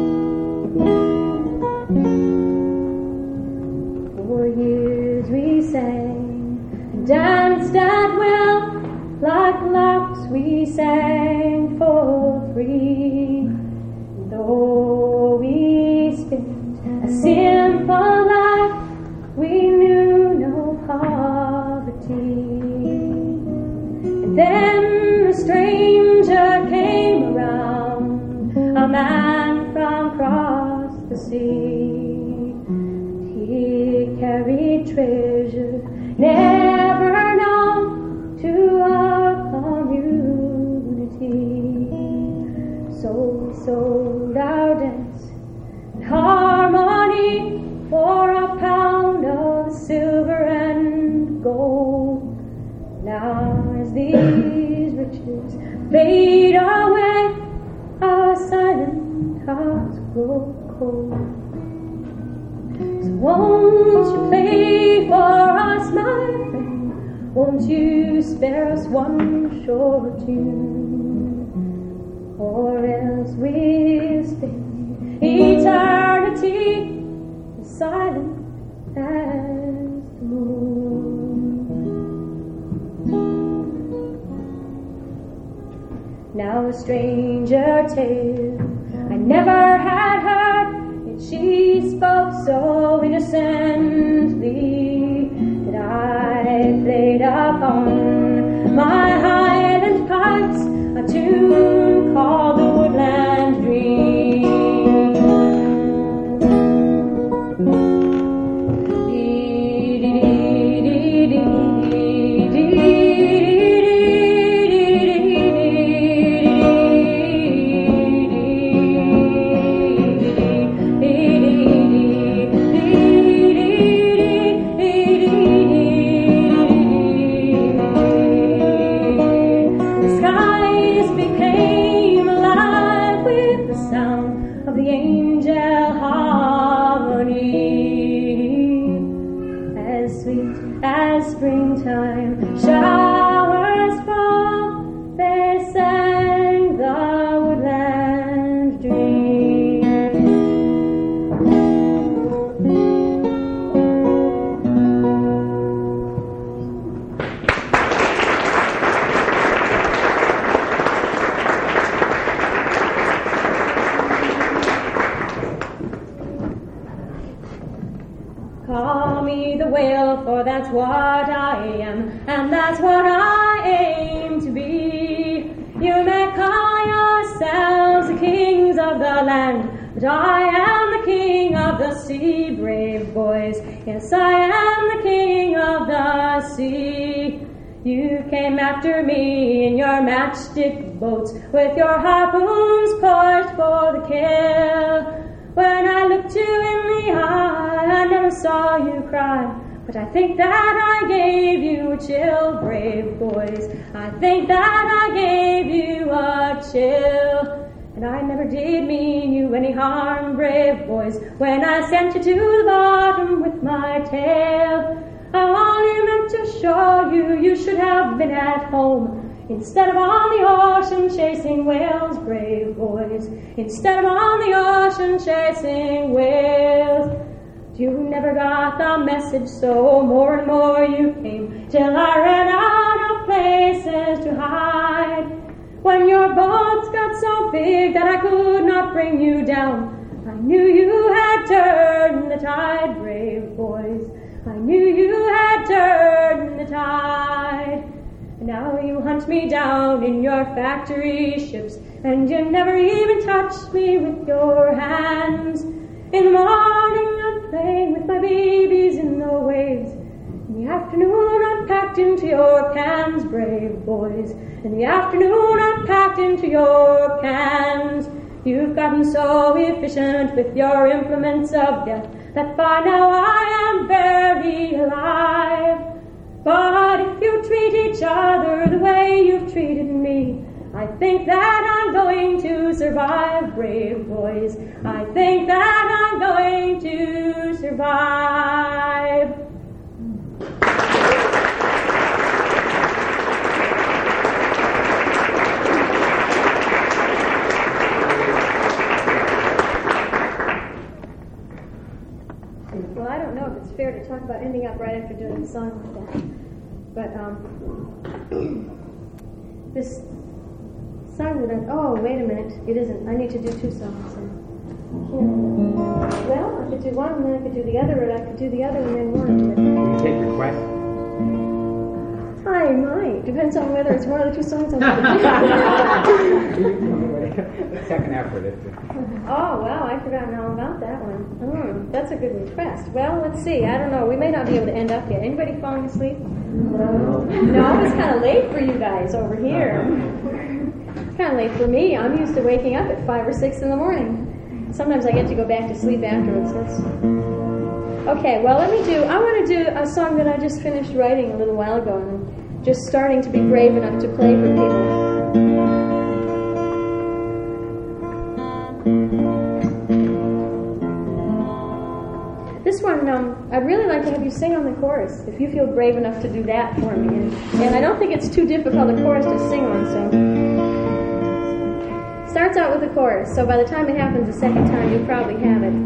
For years we sang and danced at will, like larks we sang for free. And though we spent a simple life, we knew no poverty. And then a stranger came around, a man from across the sea. He carried treasure never known to our community. So we sold our dance and harmony for a pound of silver and gold. Now as these riches fade away, our silent hearts grow cold. So won't you play for us, my friend? Won't you spare us one short tune? Or else we'll spend eternity silent as the moon. Now a stranger tale I never had heard, yet she spoke so innocently that I played upon my highland pipes a tune called The Woodland Dream. springtime showers fall, they sang the woodland dream. Call me the whale, for that's what I am, and that's what I aim to be. You may call yourselves the kings of the land, but I am the king of the sea, brave boys. Yes, I am the king of the sea. You came after me in your matchstick boats, with your harpoons poised for the kill. When I looked you in the eye, I never saw you cry, but I think that I gave you a chill, brave boys. I think that I gave you a chill. And I never did mean you any harm, brave boys, when I sent you to the bottom with my tail. I only meant to show you you should have been at home, instead of on the ocean chasing whales, brave boys. Instead of on the ocean chasing whales. You never got the message, so more and more you came, till I ran out of places to hide. When your boats got so big that I could not bring you down, I knew you had turned the tide, brave boys. I knew you had turned the tide. And now you hunt me down in your factory ships, and you never even touch me with your hands. In the morning I'm playing with my babies in the waves. In the afternoon I'm packed into your cans, brave boys. In the afternoon I'm packed into your cans. You've gotten so efficient with your implements of death that by now I am barely alive. But if you treat each other the way you've treated me, I think that I'm going to survive, brave boys. I think that I'm going to survive. Well, I don't know if it's fair to talk about ending up right after doing a song like that. But, this song that wait a minute. It isn't. I need to do two songs. Well, I could do one and then I could do the other, or I could do the other and then one. Can you take requests? I might. Depends on whether it's one of the two songs I'm going to do. Second effort. Oh, wow, I've forgotten all about that one. That's a good request. Well, let's see. I don't know. We may not be able to end up yet. Anybody falling asleep? No, it's kind of late for you guys over here. It's kind of late for me. I'm used to waking up at 5 or 6 in the morning. Sometimes I get to go back to sleep afterwards. Okay, well, I want to do a song that I just finished writing a little while ago, and I'm just starting to be brave enough to play for people. This one, I'd really like to have you sing on the chorus, if you feel brave enough to do that for me. And I don't think it's too difficult a chorus to sing on, so. Starts out with the chorus, so by the time it happens the second time, you'll probably have it.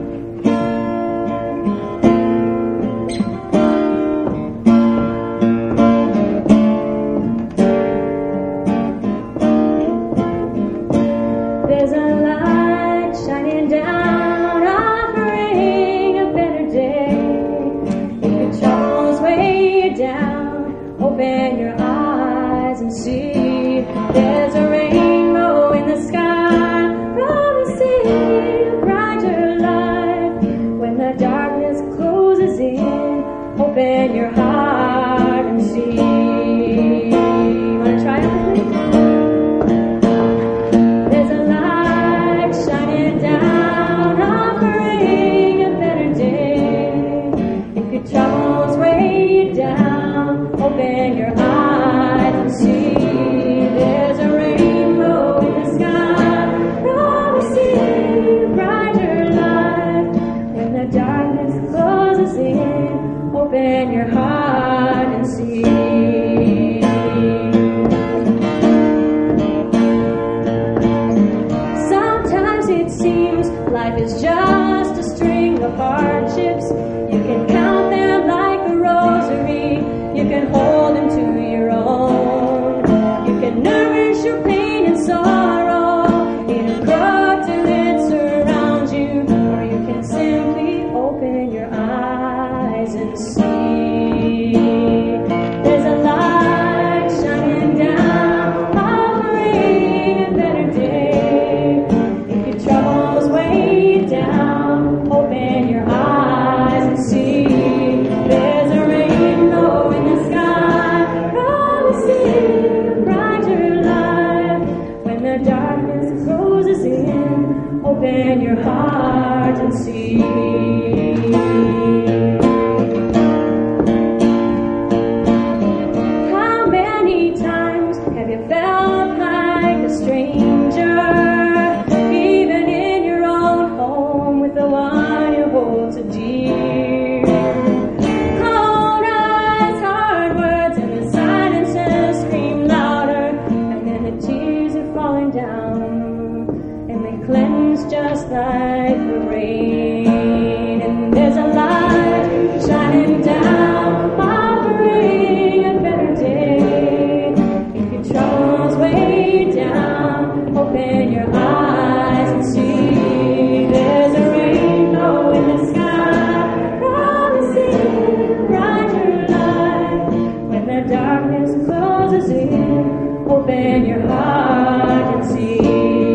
There's a light shining down, offering a better day. If your troubles weigh you down, open your eyes and see. There's a rainbow in the sky, promising a brighter light. is just a string of hardships. You can count them like a rosary. You can hold them to your own. You can nourish your pain and sorrow in a crowd till it surrounds you. Or you can simply open your eyes and see. There's a light shining down, offering a better day. If your troubles weigh down, open your eyes and see. There's a rainbow in the sky, promising a brighter life. When the darkness closes in, open your heart and see. How many times have you felt like a stranger, even in your own home with the one you hold so dear? Cold eyes, hard words, and the silences scream louder, and then the tears are falling down, and they cleanse just like the rain. And there's a light shining down, offering a better day. If your troubles weigh down, open your eyes and see. There's a rainbow in the sky, promising a brighter light. When the darkness closes in, open your heart and see.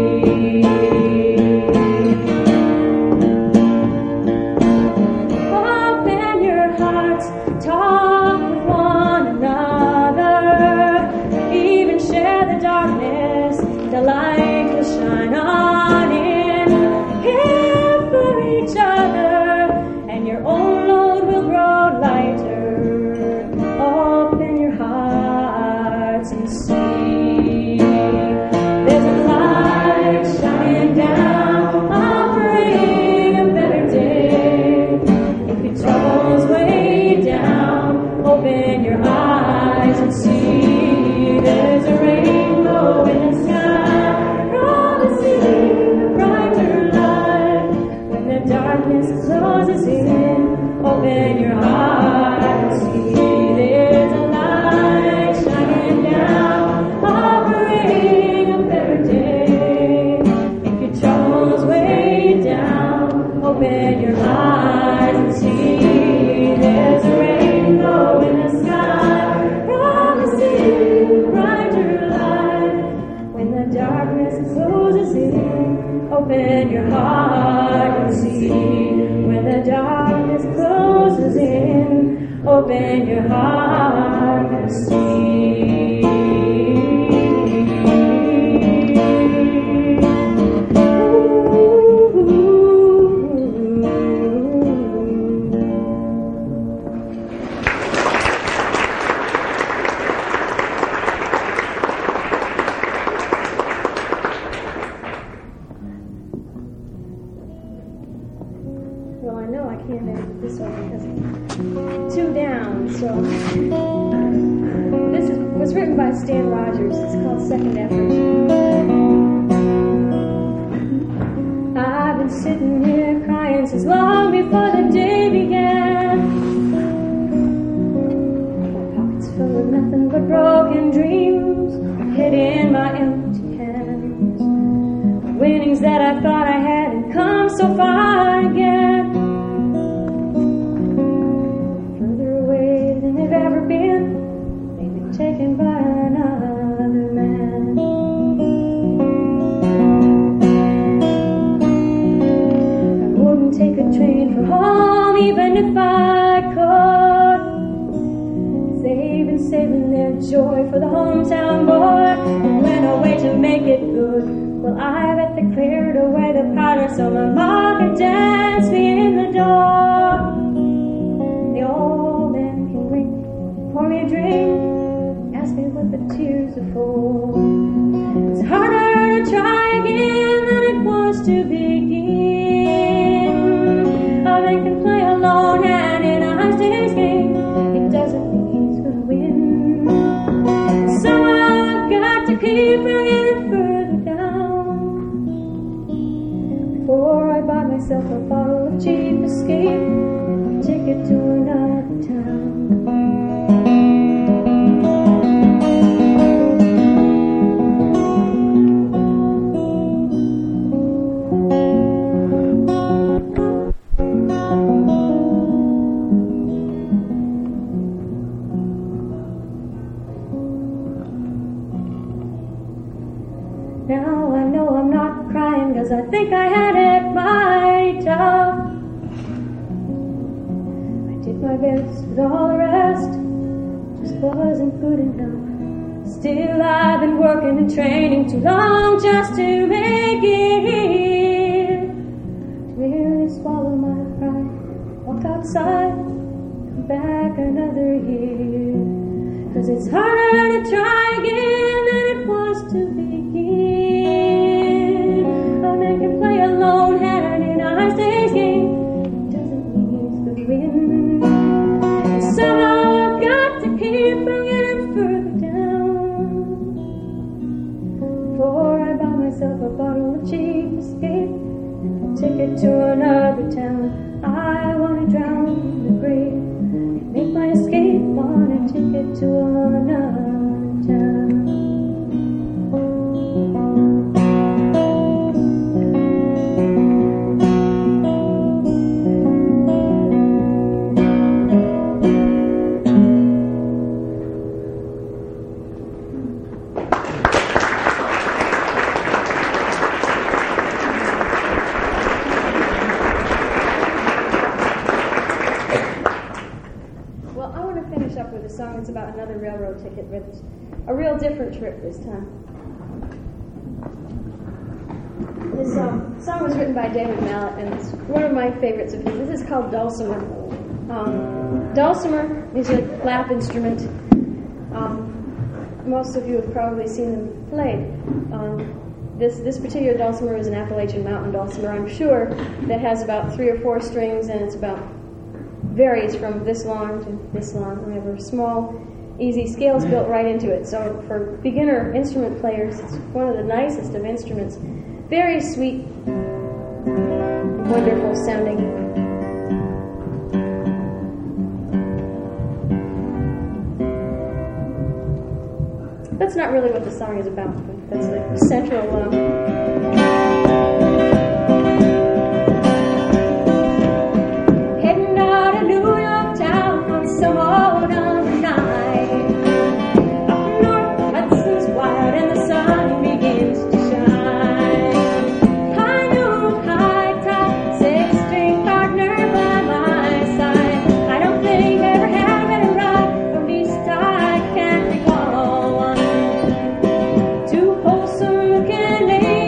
Open your hearts, talk with one another, even share the darkness, the light will shine on in. Care for each other, and your own load will grow lighter. Open your hearts and see. There's a light shining down, offering a better day. If your troubles weigh down, open your eyes and see. There's a rainbow in the sky, promising a brighter light. When the darkness closes in, open your heart and see. There's a light shining down, offering a better day. If your troubles weigh down, open your eyes and see. There's a rainbow in the sky, promising a brighter light. When the darkness closes in, open your heart and see. When the darkness closes in, open your heart and see. Well, I know I can't end this one because it's 2 down, so this was written by Stan Rogers. It's called Second Effort. I've been sitting here crying since long before the day began. My pockets full of nothing but broken dreams, hid in my empty hands. The winnings that I thought I had and come so far again. Further away than they've ever been. They've been taken by another man. I wouldn't take a train for home even if I could. 'Cause they've been saving their joy for the hometown boy who went away to make it good. Well, I bet they cleared away the powder so my mom could dance me in the door. The old man can wink, pour me a drink, ask me what the tears are for. It's harder to try again than it was to begin. A man can play a lone hand in a high-stakes game. It doesn't mean he's gonna win. So I've got to keep bringing it further down. Before I bought my myself a bottle of cheap escape, a ticket to another town. Now I know I'm not crying, 'cause I think I had it my tough. I did my best with all the rest, just wasn't good enough. Still I've been working and training too long just to make it here. To merely swallow my pride, walk outside, come back another year. 'Cause it's harder to try again than it was to begin. A man can play a lone hand in a high-stakes game, doesn't mean he's gonna win. And somehow I've got to keep from getting further down. Before I buy myself a bottle of cheap escape, a ticket to another town. I wanna drown in the grave, make my escape on a ticket to another town. It's about another railroad ticket, but a real different trip this time. This song was written by David Mallet, and it's one of my favorites of his. This is called Dulcimer. Dulcimer is a lap instrument. Most of you have probably seen them played. This particular dulcimer is an Appalachian Mountain dulcimer, I'm sure, that has about 3 or 4 strings, and it's varies from this long to this long. We have small, easy scales built right into it. So for beginner instrument players, it's one of the nicest of instruments. Very sweet, wonderful sounding. That's not really what the song is about, but that's the central Looking lady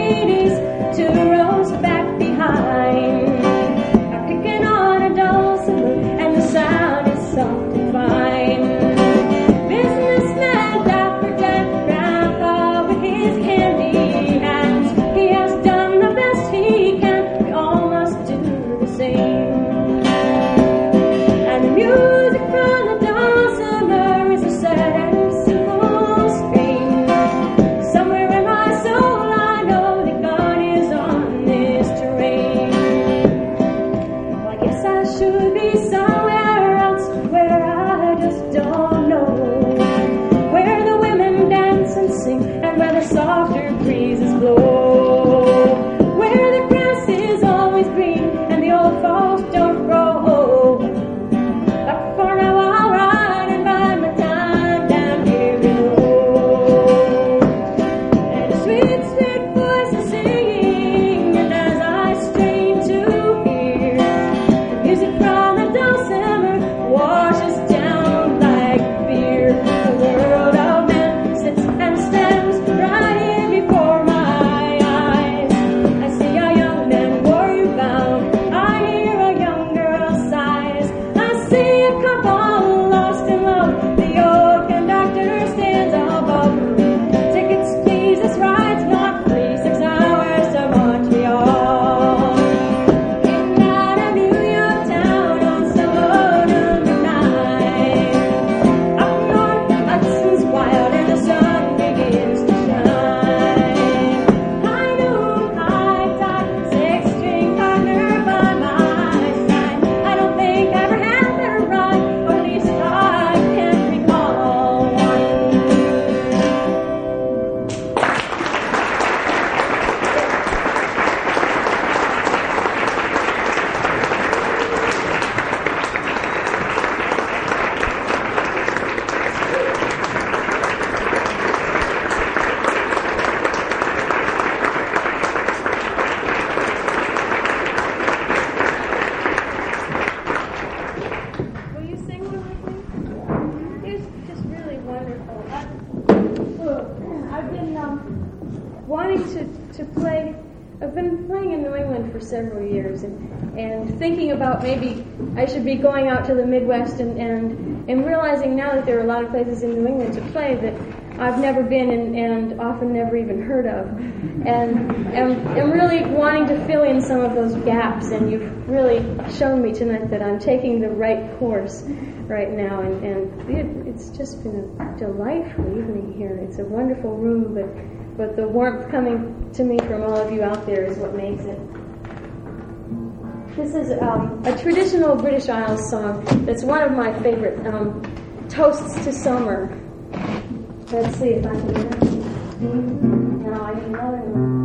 I've been playing in New England for several years and thinking about maybe I should be going out to the Midwest and realizing now that there are a lot of places in New England to play that I've never been and often never even heard of. And I'm really wanting to fill in some of those gaps, and you've really shown me tonight that I'm taking the right course right now, and it's just been a delightful evening here. It's a wonderful room, but the warmth coming to me from all of you out there is what makes it. This is a traditional British Isles song that's one of my favorite, Toasts to Summer. Let's see if I can do that. No, I need another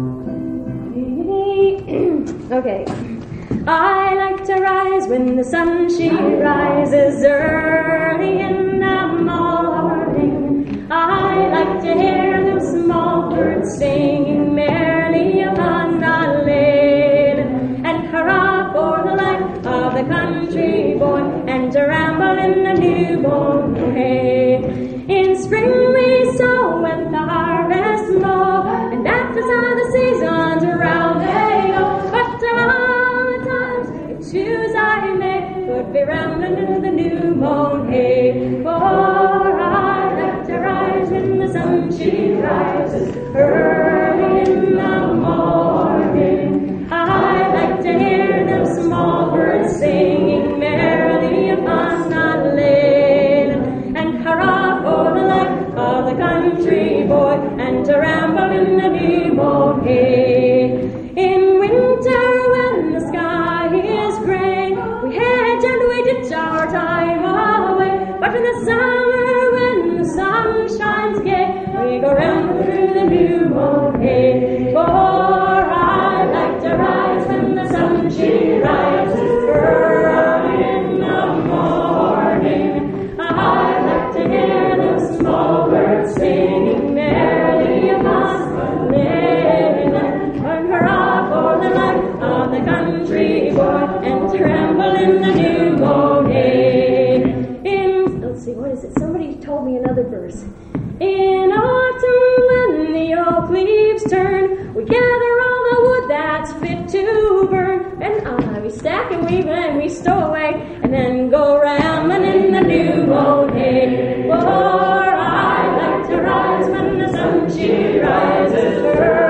one. Okay. I like to rise when the sun she rises early in the morning. I like to hear the small birds singing merrily upon the lane, and hurrah for the life of the country boy, and to ramble in the newborn hay. In spring we sow and the harvest mow, and after the seasons around they go. But all the times, choose I may, would be rambling in the new mown hay. For I like to rise when the sun she rises early in the morning. I like to hear them small birds singing merrily upon the lane, and hurrah for the life of the country boy, and to ramble in the new mown hay. In winter when the sky is grey, we hedge and we ditch our time away. But in the summer when the sun shines gay, we go round through the new mown hay. For I like to rise when the sun she rises early in the morning. I like to hear the small birds singing merrily upon the lane, and hurrah for the life of the country boy, and to ramble in the new mown hay. Let's see, what is it? Somebody told me another verse. In autumn when the oak leaves turn, we gather all the wood that's fit to burn, and we stack and we blend, we stow away, and then go rambling in the new mown hay. For I like to rise when the sun she rises early